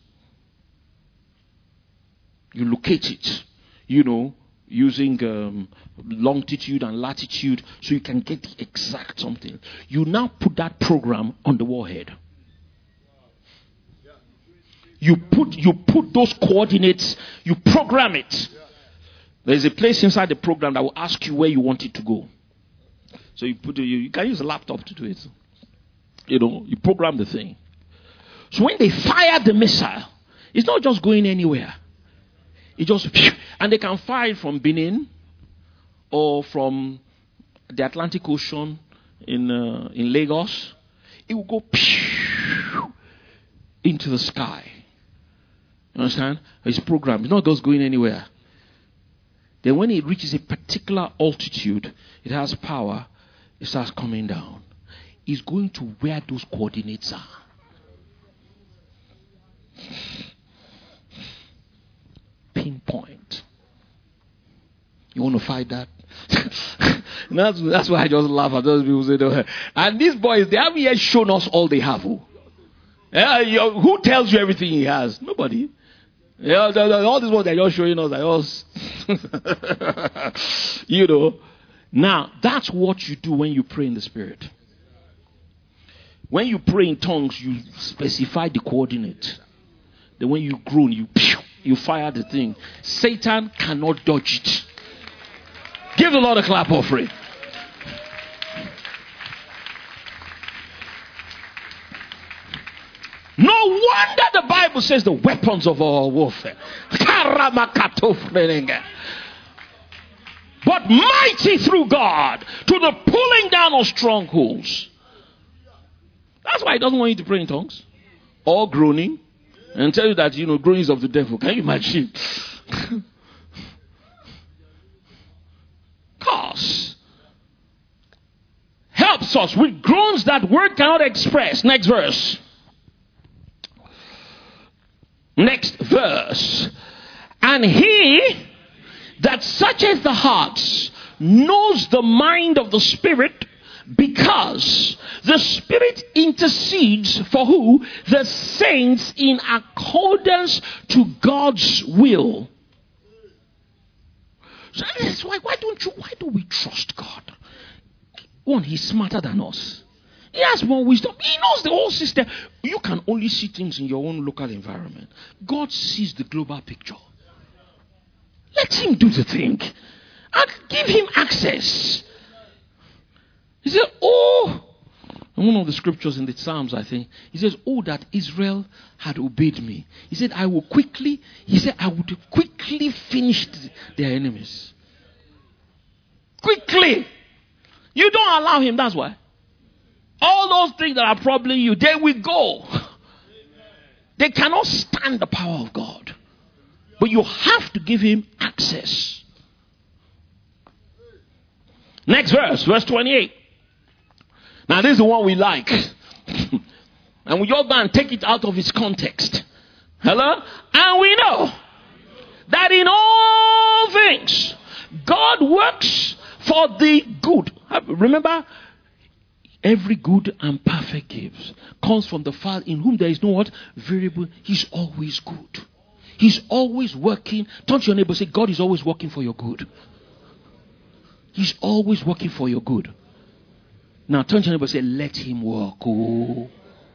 You locate it, you know, using um, longitude and latitude, so you can get the exact something. You now put that program on the warhead. You put, you put those coordinates, you program it. There's a place inside the program that will ask you where you want it to go. So you put it, you, you can use a laptop to do it. You know, you program the thing. So when they fire the missile, it's not just going anywhere. It just, and they can fire it from Benin or from the Atlantic Ocean in uh, in Lagos. It will go into the sky. You understand? It's programmed. It's not just going anywhere. Then when it reaches a particular altitude, it has power, it starts coming down. It's going to where those coordinates are. Pinpoint. You want to fight that? that's, that's why I just laugh at those people say that. And these boys, they haven't yet shown us all they have. Who, yeah, you know, who tells you everything he has? Nobody. Yeah, all these ones they're just showing us, are just, you know. Now, that's what you do when you pray in the Spirit. When you pray in tongues, you specify the coordinate. Then when you groan, you you fire the thing. Satan cannot dodge it. Give the Lord a clap offering. No wonder the Bible says the weapons of our warfare. But mighty through God to the pulling down of strongholds. That's why he doesn't want you to pray in tongues. Or groaning. And tell you that, you know, groaning is of the devil. Can you imagine? Cause helps us with groans that word cannot express. Next verse. Next verse. And he that searcheth the hearts knows the mind of the Spirit, because the Spirit intercedes for who? The saints in accordance to God's will. So that's why, why don't you, why do we trust God? One, he's smarter than us. He has more wisdom. He knows the whole system. You can only see things in your own local environment. God sees the global picture. Let him do the thing. And give him access. He said, oh, in one of the scriptures in the Psalms, I think, he says, oh, that Israel had obeyed me. He said, I will quickly, he said, I would quickly finish their enemies. Quickly. You don't allow him, that's why. All those things that are troubling you, they will go. They cannot stand the power of God. But you have to give him access. Next verse, verse twenty-eight. Now this is the one we like. And we just go and take it out of its context. Hello? And we know that in all things, God works for the good. Remember, every good and perfect gift comes from the Father, in whom there is no what? Variable. He's always good. He's always working. Turn to your neighbor and say, God is always working for your good. He's always working for your good. Now turn to your neighbor and say, let him work. Oh.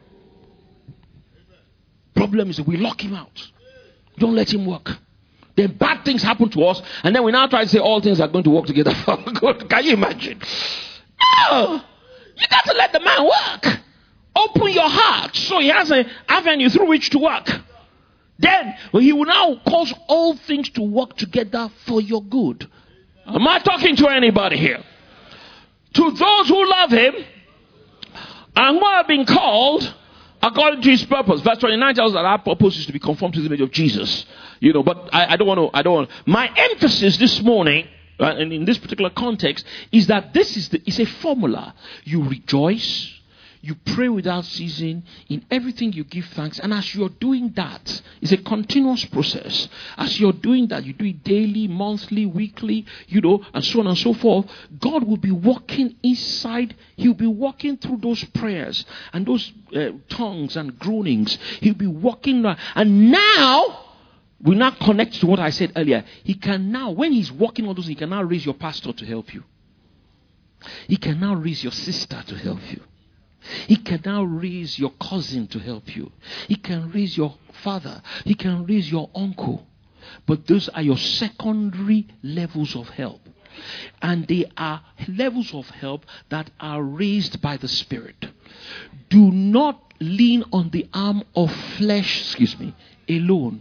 Problem is that we lock him out. Don't let him work. Then bad things happen to us, and then we now try to say all things are going to work together for good. Can you imagine? No! You got to let the man work. Open your heart so he has an avenue through which to work. Then he will now cause all things to work together for your good. Am I talking to anybody here? To those who love him and who have been called according to his purpose. Verse twenty-nine tells us that our purpose is to be conformed to the image of Jesus. You know, but I, I don't want to, I don't want to. My emphasis this morning, uh, and in this particular context, is that this is the, it's a formula. You rejoice, you pray without ceasing, in everything you give thanks, and as you're doing that, it's a continuous process. As you're doing that, you do it daily, monthly, weekly, you know, and so on and so forth. God will be working inside. He'll be working through those prayers and those uh, tongues and groanings. He'll be working, uh, and now we now connect to what I said earlier. He can now, when he's working on those, he can now raise your pastor to help you. He can now raise your sister to help you. He can now raise your cousin to help you. He can raise your father. He can raise your uncle. But those are your secondary levels of help. And they are levels of help that are raised by the Spirit. Do not lean on the arm of flesh, excuse me, alone.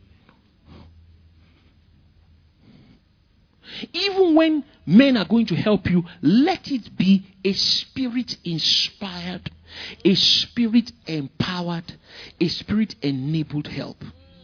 Even when men are going to help you, let it be a spirit inspired, a spirit empowered, a spirit enabled help.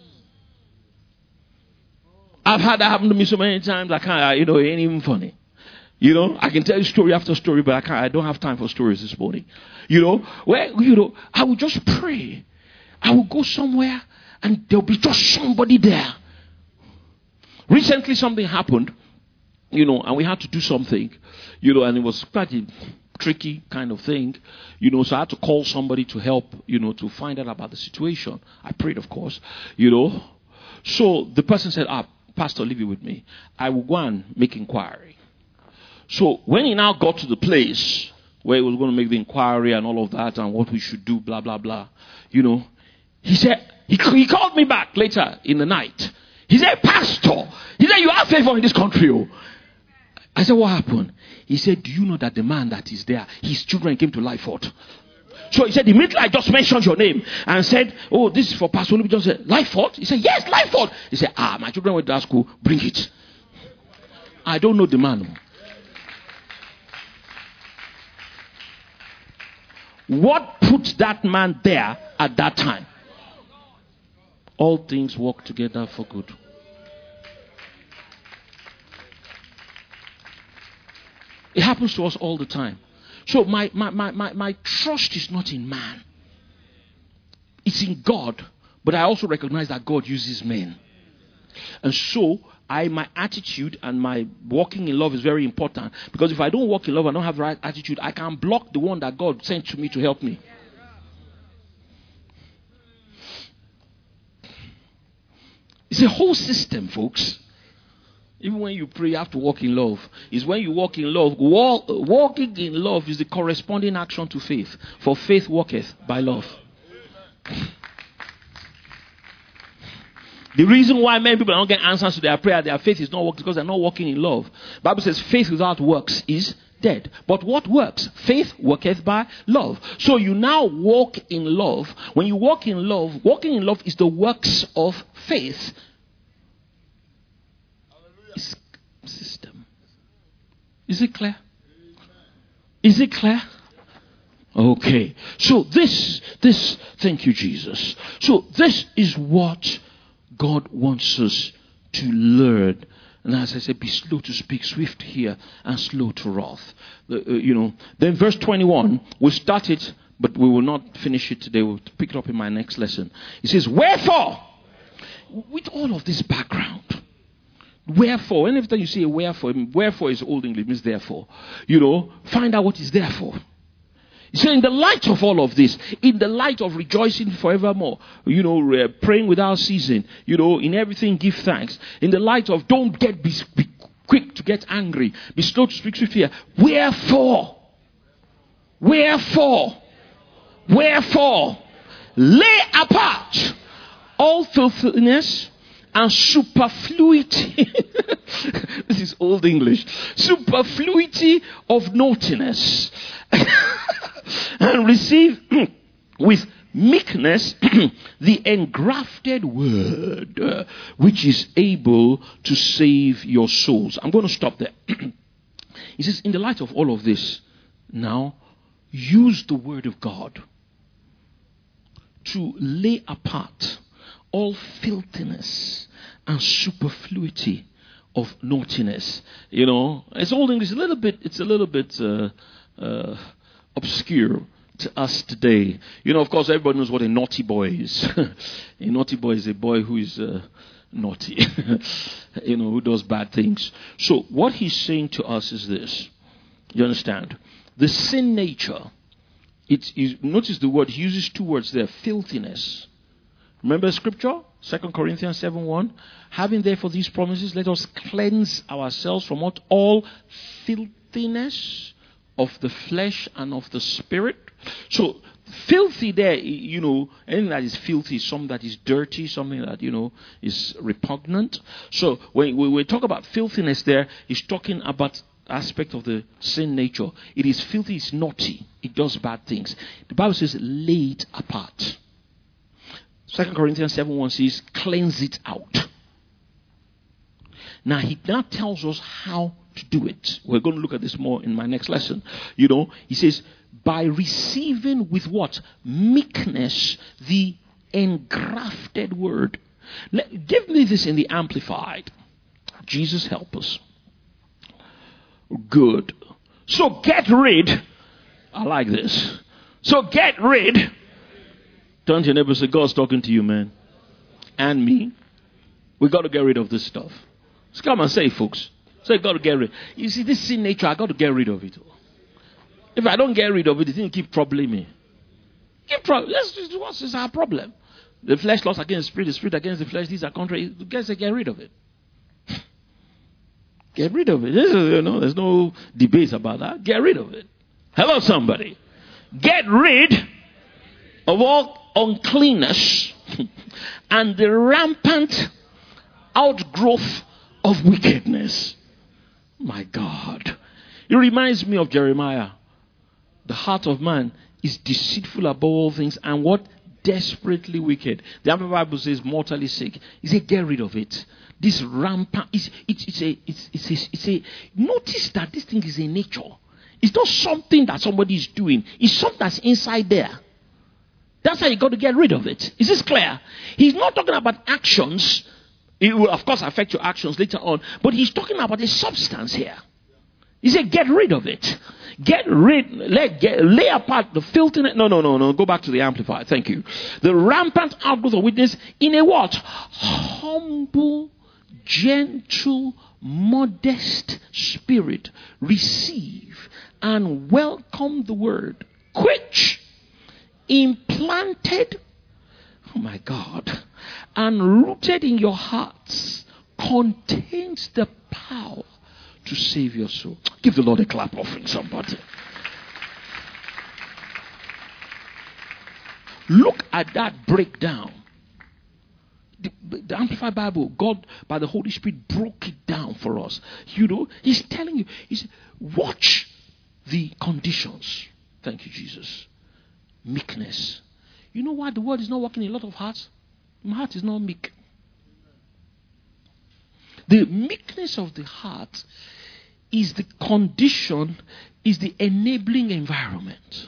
I've had that happen to me so many times, I can't, you know, it ain't even funny. You know, I can tell you story after story, but I can't, I don't have time for stories this morning. You know, where, you know, I will just pray. I will go somewhere and there'll be just somebody there. Recently something happened. You know, and we had to do something, you know, and it was quite a tricky kind of thing, you know, so I had to call somebody to help, you know, to find out about the situation. I prayed, of course, you know. So the person said, ah, Pastor, leave it with me. I will go and make inquiry. So when he now got to the place where he was going to make the inquiry and all of that and what we should do, blah, blah, blah, you know, he said, he, he called me back later in the night. He said, Pastor, he said, you have favor in this country, oh. I said, what happened? He said, do you know that the man that is there, his children came to Lifefort? So he said, immediately I just mentioned your name and said, oh, this is for Pastor Olubi. Just said, Lifefort? He said, yes, Lifefort. He said, ah, my children went to that school, bring it. I don't know the man. What put that man there at that time? All things work together for good. It happens to us all the time. So my, my, my, my, my trust is not in man. It's in God. But I also recognize that God uses men. And so I, my attitude and my walking in love is very important. Because if I don't walk in love and don't have the right attitude, I can block the one that God sent to me to help me. It's a whole system, folks. Even when you pray, you have to walk in love. It's when you walk in love. Walk, walking in love is the corresponding action to faith. For faith walketh by love. The reason why many people don't get answers to their prayer, their faith is not working, because they're not walking in love. The Bible says faith without works is dead. But what works? Faith worketh by love. So you now walk in love. When you walk in love, walking in love is the works of faith. It's system. Is it clear? Is it clear? Okay. So this, this, thank you, Jesus. So this is what God wants us to learn. And as I said, be slow to speak, swift here, and slow to wrath. Uh, uh, you know. Then verse twenty-one, we'll start it, but we will not finish it today. We'll pick it up in my next lesson. It says, wherefore, with all of this background, wherefore, and every time you say wherefore, wherefore is Old English, means therefore. You know, find out what is there for. So in the light of all of this, in the light of rejoicing forevermore, you know, uh, praying without ceasing, you know, in everything give thanks. In the light of don't get be, be quick to get angry, be slow to speak swift here. Wherefore, wherefore, wherefore, lay apart all filthiness and superfluity. This is Old English. Superfluity of naughtiness. And receive with meekness the engrafted word, uh, which is able to save your souls. I'm going to stop there. He says, in the light of all of this, now use the word of God to lay apart all filthiness and superfluity of naughtiness. You know, it's Old English. A little bit. It's a little bit uh, uh, obscure to us today. You know, of course, everybody knows what a naughty boy is. A naughty boy is a boy who is uh, naughty. You know, who does bad things. So what he's saying to us is this. You understand? The sin nature. It's, you notice the word. He uses two words there. Filthiness. Remember the scripture? Second Corinthians seven one. Having therefore these promises, let us cleanse ourselves from what? All filthiness of the flesh and of the spirit. So, filthy there, you know, anything that is filthy is something that is dirty, something that, you know, is repugnant. So, when we talk about filthiness there, he's talking about aspect of the sin nature. It is filthy, it's naughty, it does bad things. The Bible says, lay it apart. Second Corinthians seven one says, cleanse it out. Now, he now tells us how to do it. We're going to look at this more in my next lesson. You know, he says, by receiving with what? Meekness, the engrafted word. Let, give me this in the Amplified. Jesus help us. Good. So get rid. I like this. So get rid. Turn to your neighbor and say, God's talking to you, man. And me. We got to get rid of this stuff. Just come and say it, folks. So you got to get rid. You see, this sin nature, I got to get rid of it. If I don't get rid of it, it will keep troubling me. Keep troubling. That's just what is our problem. The flesh lost against the spirit, the spirit against the flesh. These are contrary. Guys say, get rid of it. Get rid of it. This is, you know, there's no debate about that. Get rid of it. Hello, somebody. Get rid of all uncleanness and the rampant outgrowth of wickedness. My God. It reminds me of Jeremiah. The heart of man is deceitful above all things and what? Desperately wicked. The Amplified Bible says mortally sick. He said, get rid of it. This rampant, it's, it's, it's, a, it's, it's, a, it's a, notice that this thing is a nature. It's not something that somebody is doing. It's something that's inside there. That's how you got to get rid of it. Is this clear? He's not talking about actions. It will, of course, affect your actions later on. But he's talking about a substance here. He said, get rid of it. Get rid, let, get, lay apart the filthiness. No, no, no, no. Go back to the Amplified. Thank you. The rampant outgrowth of wickedness in a what? Humble, gentle, modest spirit. Receive and welcome the word, which implanted, oh my God, and rooted in your hearts, contains the power to save your soul. Give the Lord a clap offering, somebody. Look at that breakdown. The, the Amplified Bible, God, by the Holy Spirit, broke it down for us. You know, He's telling you, He said, watch the conditions. Thank you, Jesus. Meekness. You know why the word is not working in a lot of hearts? My heart is not meek. The meekness of the heart is the condition, is the enabling environment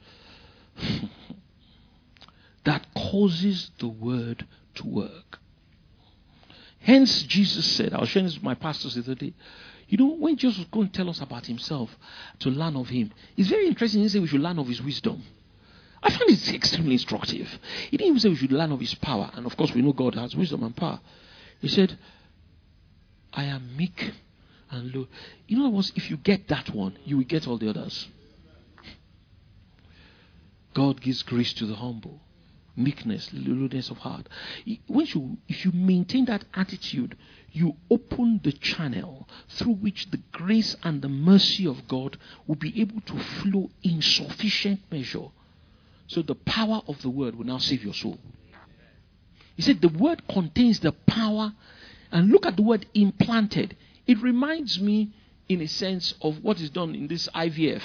that causes the word to work. Hence, Jesus said, I was sharing this with my pastors the other day. You know, when Jesus was going to tell us about himself, to learn of him, it's very interesting. He said we should learn of his wisdom. I find it extremely instructive. He didn't even say we should learn of his power. And of course, we know God has wisdom and power. He said, I am meek and low. In other words, if you get that one, you will get all the others. God gives grace to the humble. Meekness, lowliness of heart. When you, if you maintain that attitude, you open the channel through which the grace and the mercy of God will be able to flow in sufficient measure. So the power of the word will now save your soul. He said the word contains the power. And look at the word implanted. It reminds me, in a sense, of what is done in this I V F.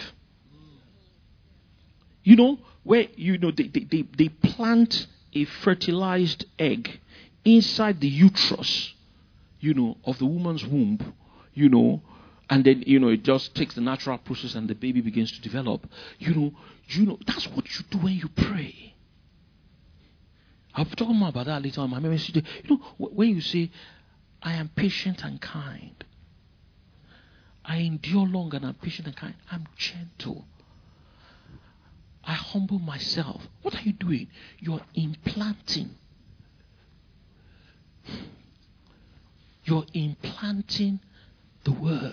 You know, where, you know, they, they, they, they plant a fertilized egg inside the uterus, you know, of the woman's womb, you know, and then, you know, it just takes the natural process and the baby begins to develop. You know, you know, that's what you do when you pray. I'll be talking more about that later on. My message today. You know, when you say, I am patient and kind. I endure long and I'm patient and kind. I'm gentle. I humble myself. What are you doing? You're implanting. You're implanting the word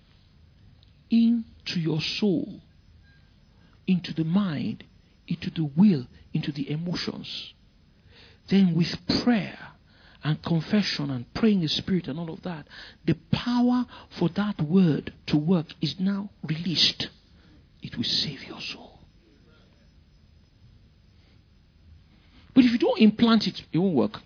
into your soul, into the mind, into the will, into the emotions. Then with prayer and confession and praying in the Spirit and all of that, the power for that word to work is now released. It will save your soul. But if you don't implant it, it won't work.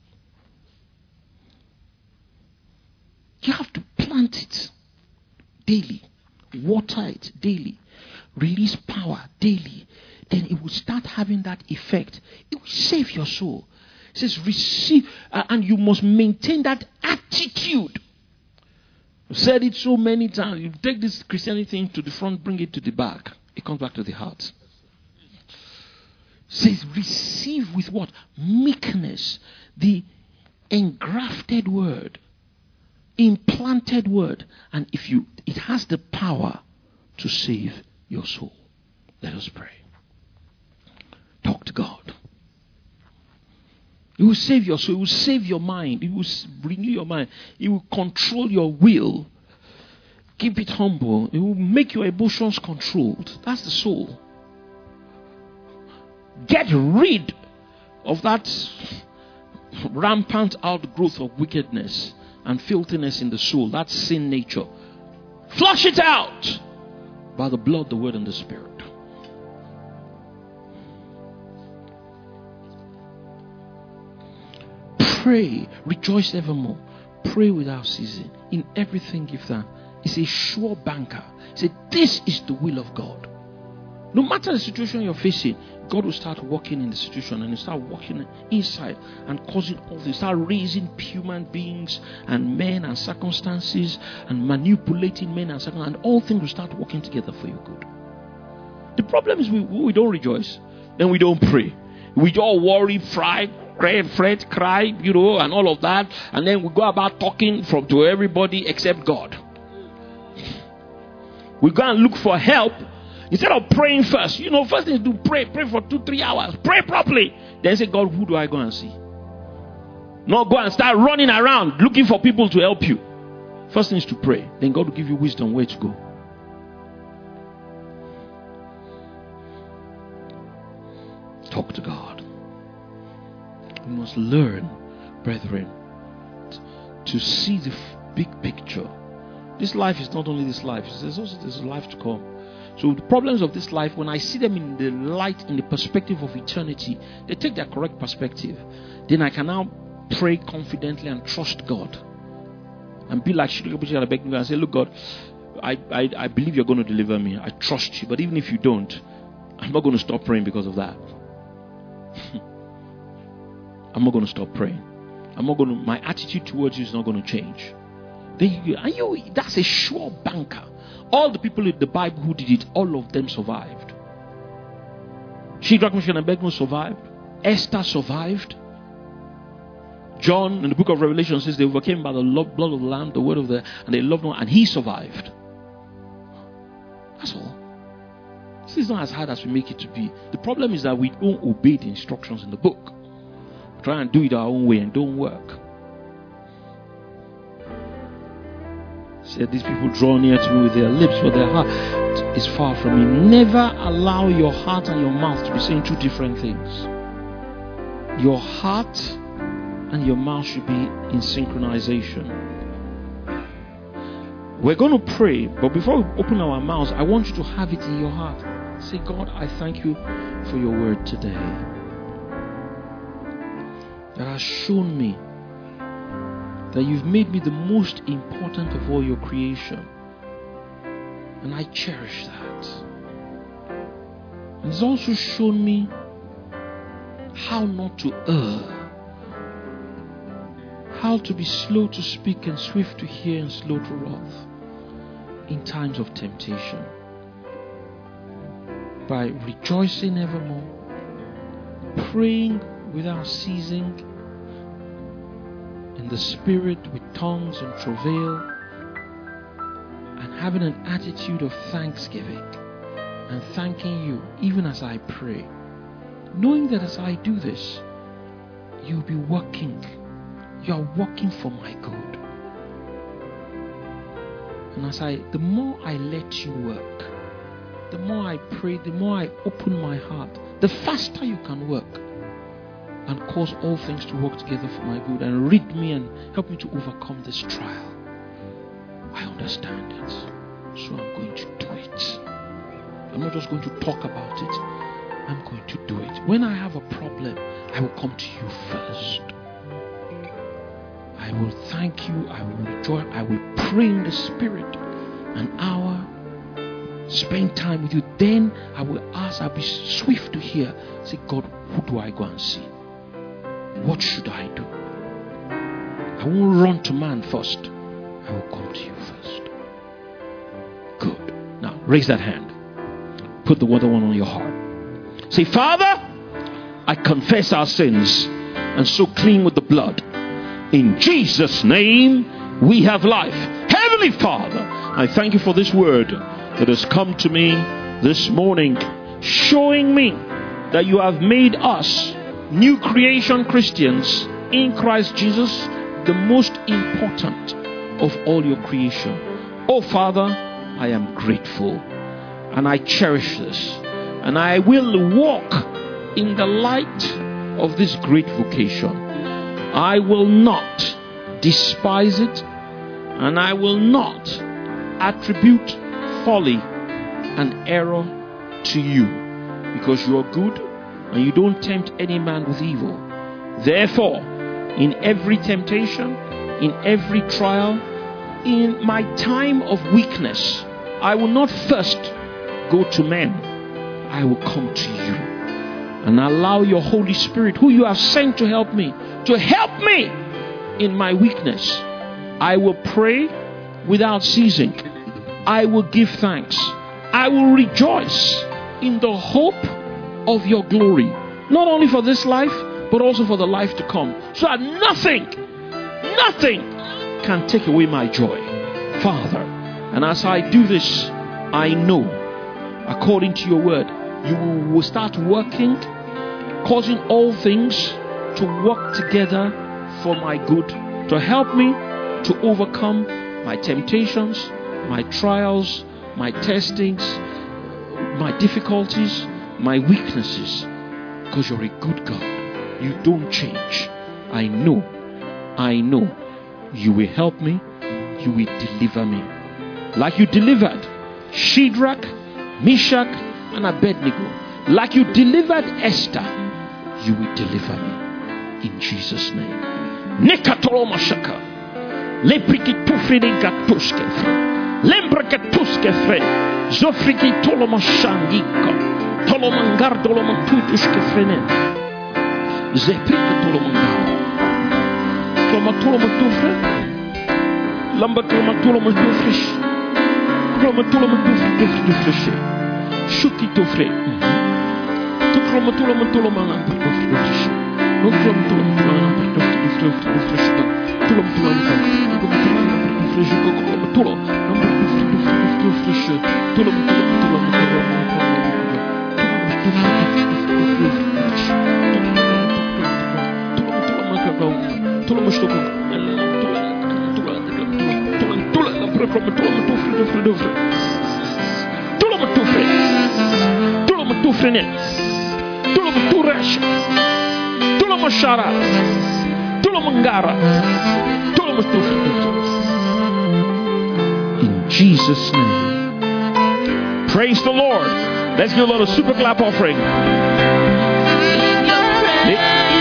You have to plant it daily, water it daily, release power daily. Then it will start having that effect. It will save your soul. It says receive, uh, and you must maintain that attitude. I've said it so many times. You take this Christianity thing to the front, bring it to the back. It comes back to the heart. It says receive with what? Meekness. The engrafted word. Implanted word. And if you, it has the power to save your soul. Let us pray. Talk to God. It will save your soul. It will save your mind. It will renew your mind. It will control your will. Keep it humble. It will make your emotions controlled. That's the soul. Get rid of that rampant outgrowth of wickedness and filthiness in the soul. That sin nature. Flush it out by the blood, the word, and the Spirit. Pray, rejoice evermore. Pray without ceasing. In everything give thanks. It's a sure banker. Say, this is the will of God. No matter the situation you're facing, God will start working in the situation and He'll start working inside and causing all this. Start raising human beings and men and circumstances and manipulating men and circumstances, and all things will start working together for your good. The problem is we, we don't rejoice, then we don't pray. We all worry, fret, fret, fret, cry, you know, and all of that, and then we go about talking from to everybody except God. We go and look for help instead of praying first. You know, first thing is to pray, pray for two, three hours, pray properly. Then say, God, who do I go and see? Not go and start running around looking for people to help you. First thing is to pray. Then God will give you wisdom where to go. Talk to God. We must learn, brethren, to see the big picture. This life is not only this life, there's also this life to come. So the problems of this life, when I see them in the light, in the perspective of eternity, they take their correct perspective. Then I can now pray confidently and trust God. And be like Shirley and say, look, God, I, I, I believe you're going to deliver me. I trust you. But even if you don't, I'm not going to stop praying because of that. I'm not going to stop praying. I'm not going to, my attitude towards you is not going to change. Then you, and you, that's a sure banker. All the people in the Bible who did it, all of them survived. Shadrach, Meshach, and Abednego survived. Esther survived. John in the book of Revelation says they overcame by the blood of the Lamb, the word of the, and they loved one, and he survived. That's all. This is not as hard as we make it to be. The problem is that we don't obey the instructions in the book. We try and do it our own way and don't work. Said these people draw near to me with their lips, but their heart is far from me. Never allow your heart and your mouth to be saying two different things. Your heart and your mouth should be in synchronization. We're going to pray, but before we open our mouths, I want you to have it in your heart. Say, God, I thank you for your word today that has shown me that you've made me the most important of all your creation. And I cherish that. And it's also shown me how not to err. How to be slow to speak and swift to hear and slow to wrath in times of temptation. By rejoicing evermore, praying without ceasing, in the Spirit with tongues and travail, and having an attitude of thanksgiving and thanking you even as I pray, knowing that as I do this, you'll be working. You are working for my good. And as I, the more I let you work, the more I pray, the more I open my heart, the faster you can work and cause all things to work together for my good and rid me and help me to overcome this trial. I understand it, so I'm going to do it. I'm not just going to talk about it, I'm going to do it. When I have a problem, I will come to you first. I will thank you, I will rejoice, I will pray in the Spirit an hour, spend time with you. Then I will ask, I'll be swift to hear. Say, God, who do I go and see? What should I do? I won't run to man first. I will come to you first. Good. Now, raise that hand. Put the other one on your heart. Say, Father, I confess our sins and so clean with the blood. In Jesus' name, we have life. Heavenly Father, I thank you for this word that has come to me this morning, showing me that you have made us new creation Christians in Christ Jesus, the most important of all your creation. Oh Father, I am grateful and I cherish this, and I will walk in the light of this great vocation. I will not despise it, and I will not attribute folly and error to you, because you are good and you don't tempt any man with evil. Therefore, in every temptation, in every trial, in my time of weakness, I will not first go to men. I will come to you and allow your Holy Spirit, who you have sent to help me, to help me in my weakness. I will pray without ceasing. I will give thanks. I will rejoice in the hope of your glory, not only for this life, but also for the life to come, so that nothing, nothing can take away my joy, Father. And as I do this, I know, according to your word, you will start working, causing all things to work together for my good, to help me to overcome my temptations, my trials, my testings, my difficulties, my weaknesses, because you're a good God. You don't change. I know, I know, you will help me, you will deliver me. Like you delivered Shadrach, Meshach, and Abednego. Like you delivered Esther, you will deliver me. In Jesus' name. Nekatolomashaka. Lepriki tufridi gatuske fre. Lembreke tuske fre. Zofriki tolomashangika. Tolomangar tolomantutuske frene. Zepriki tolomangar. Tolomatolomatufre. Lambatolomatolomatufresh. Tolomatolomatufre. Shuki tufre. Tolomatolomatolomatufre. No from Tulum Tulan, the fresh Tulum Tulan, Tulum number two fresh Tulum Tulam Tulam Mashara, Tulomangara, in Jesus' name. Praise the Lord. Let's give a little super clap offering.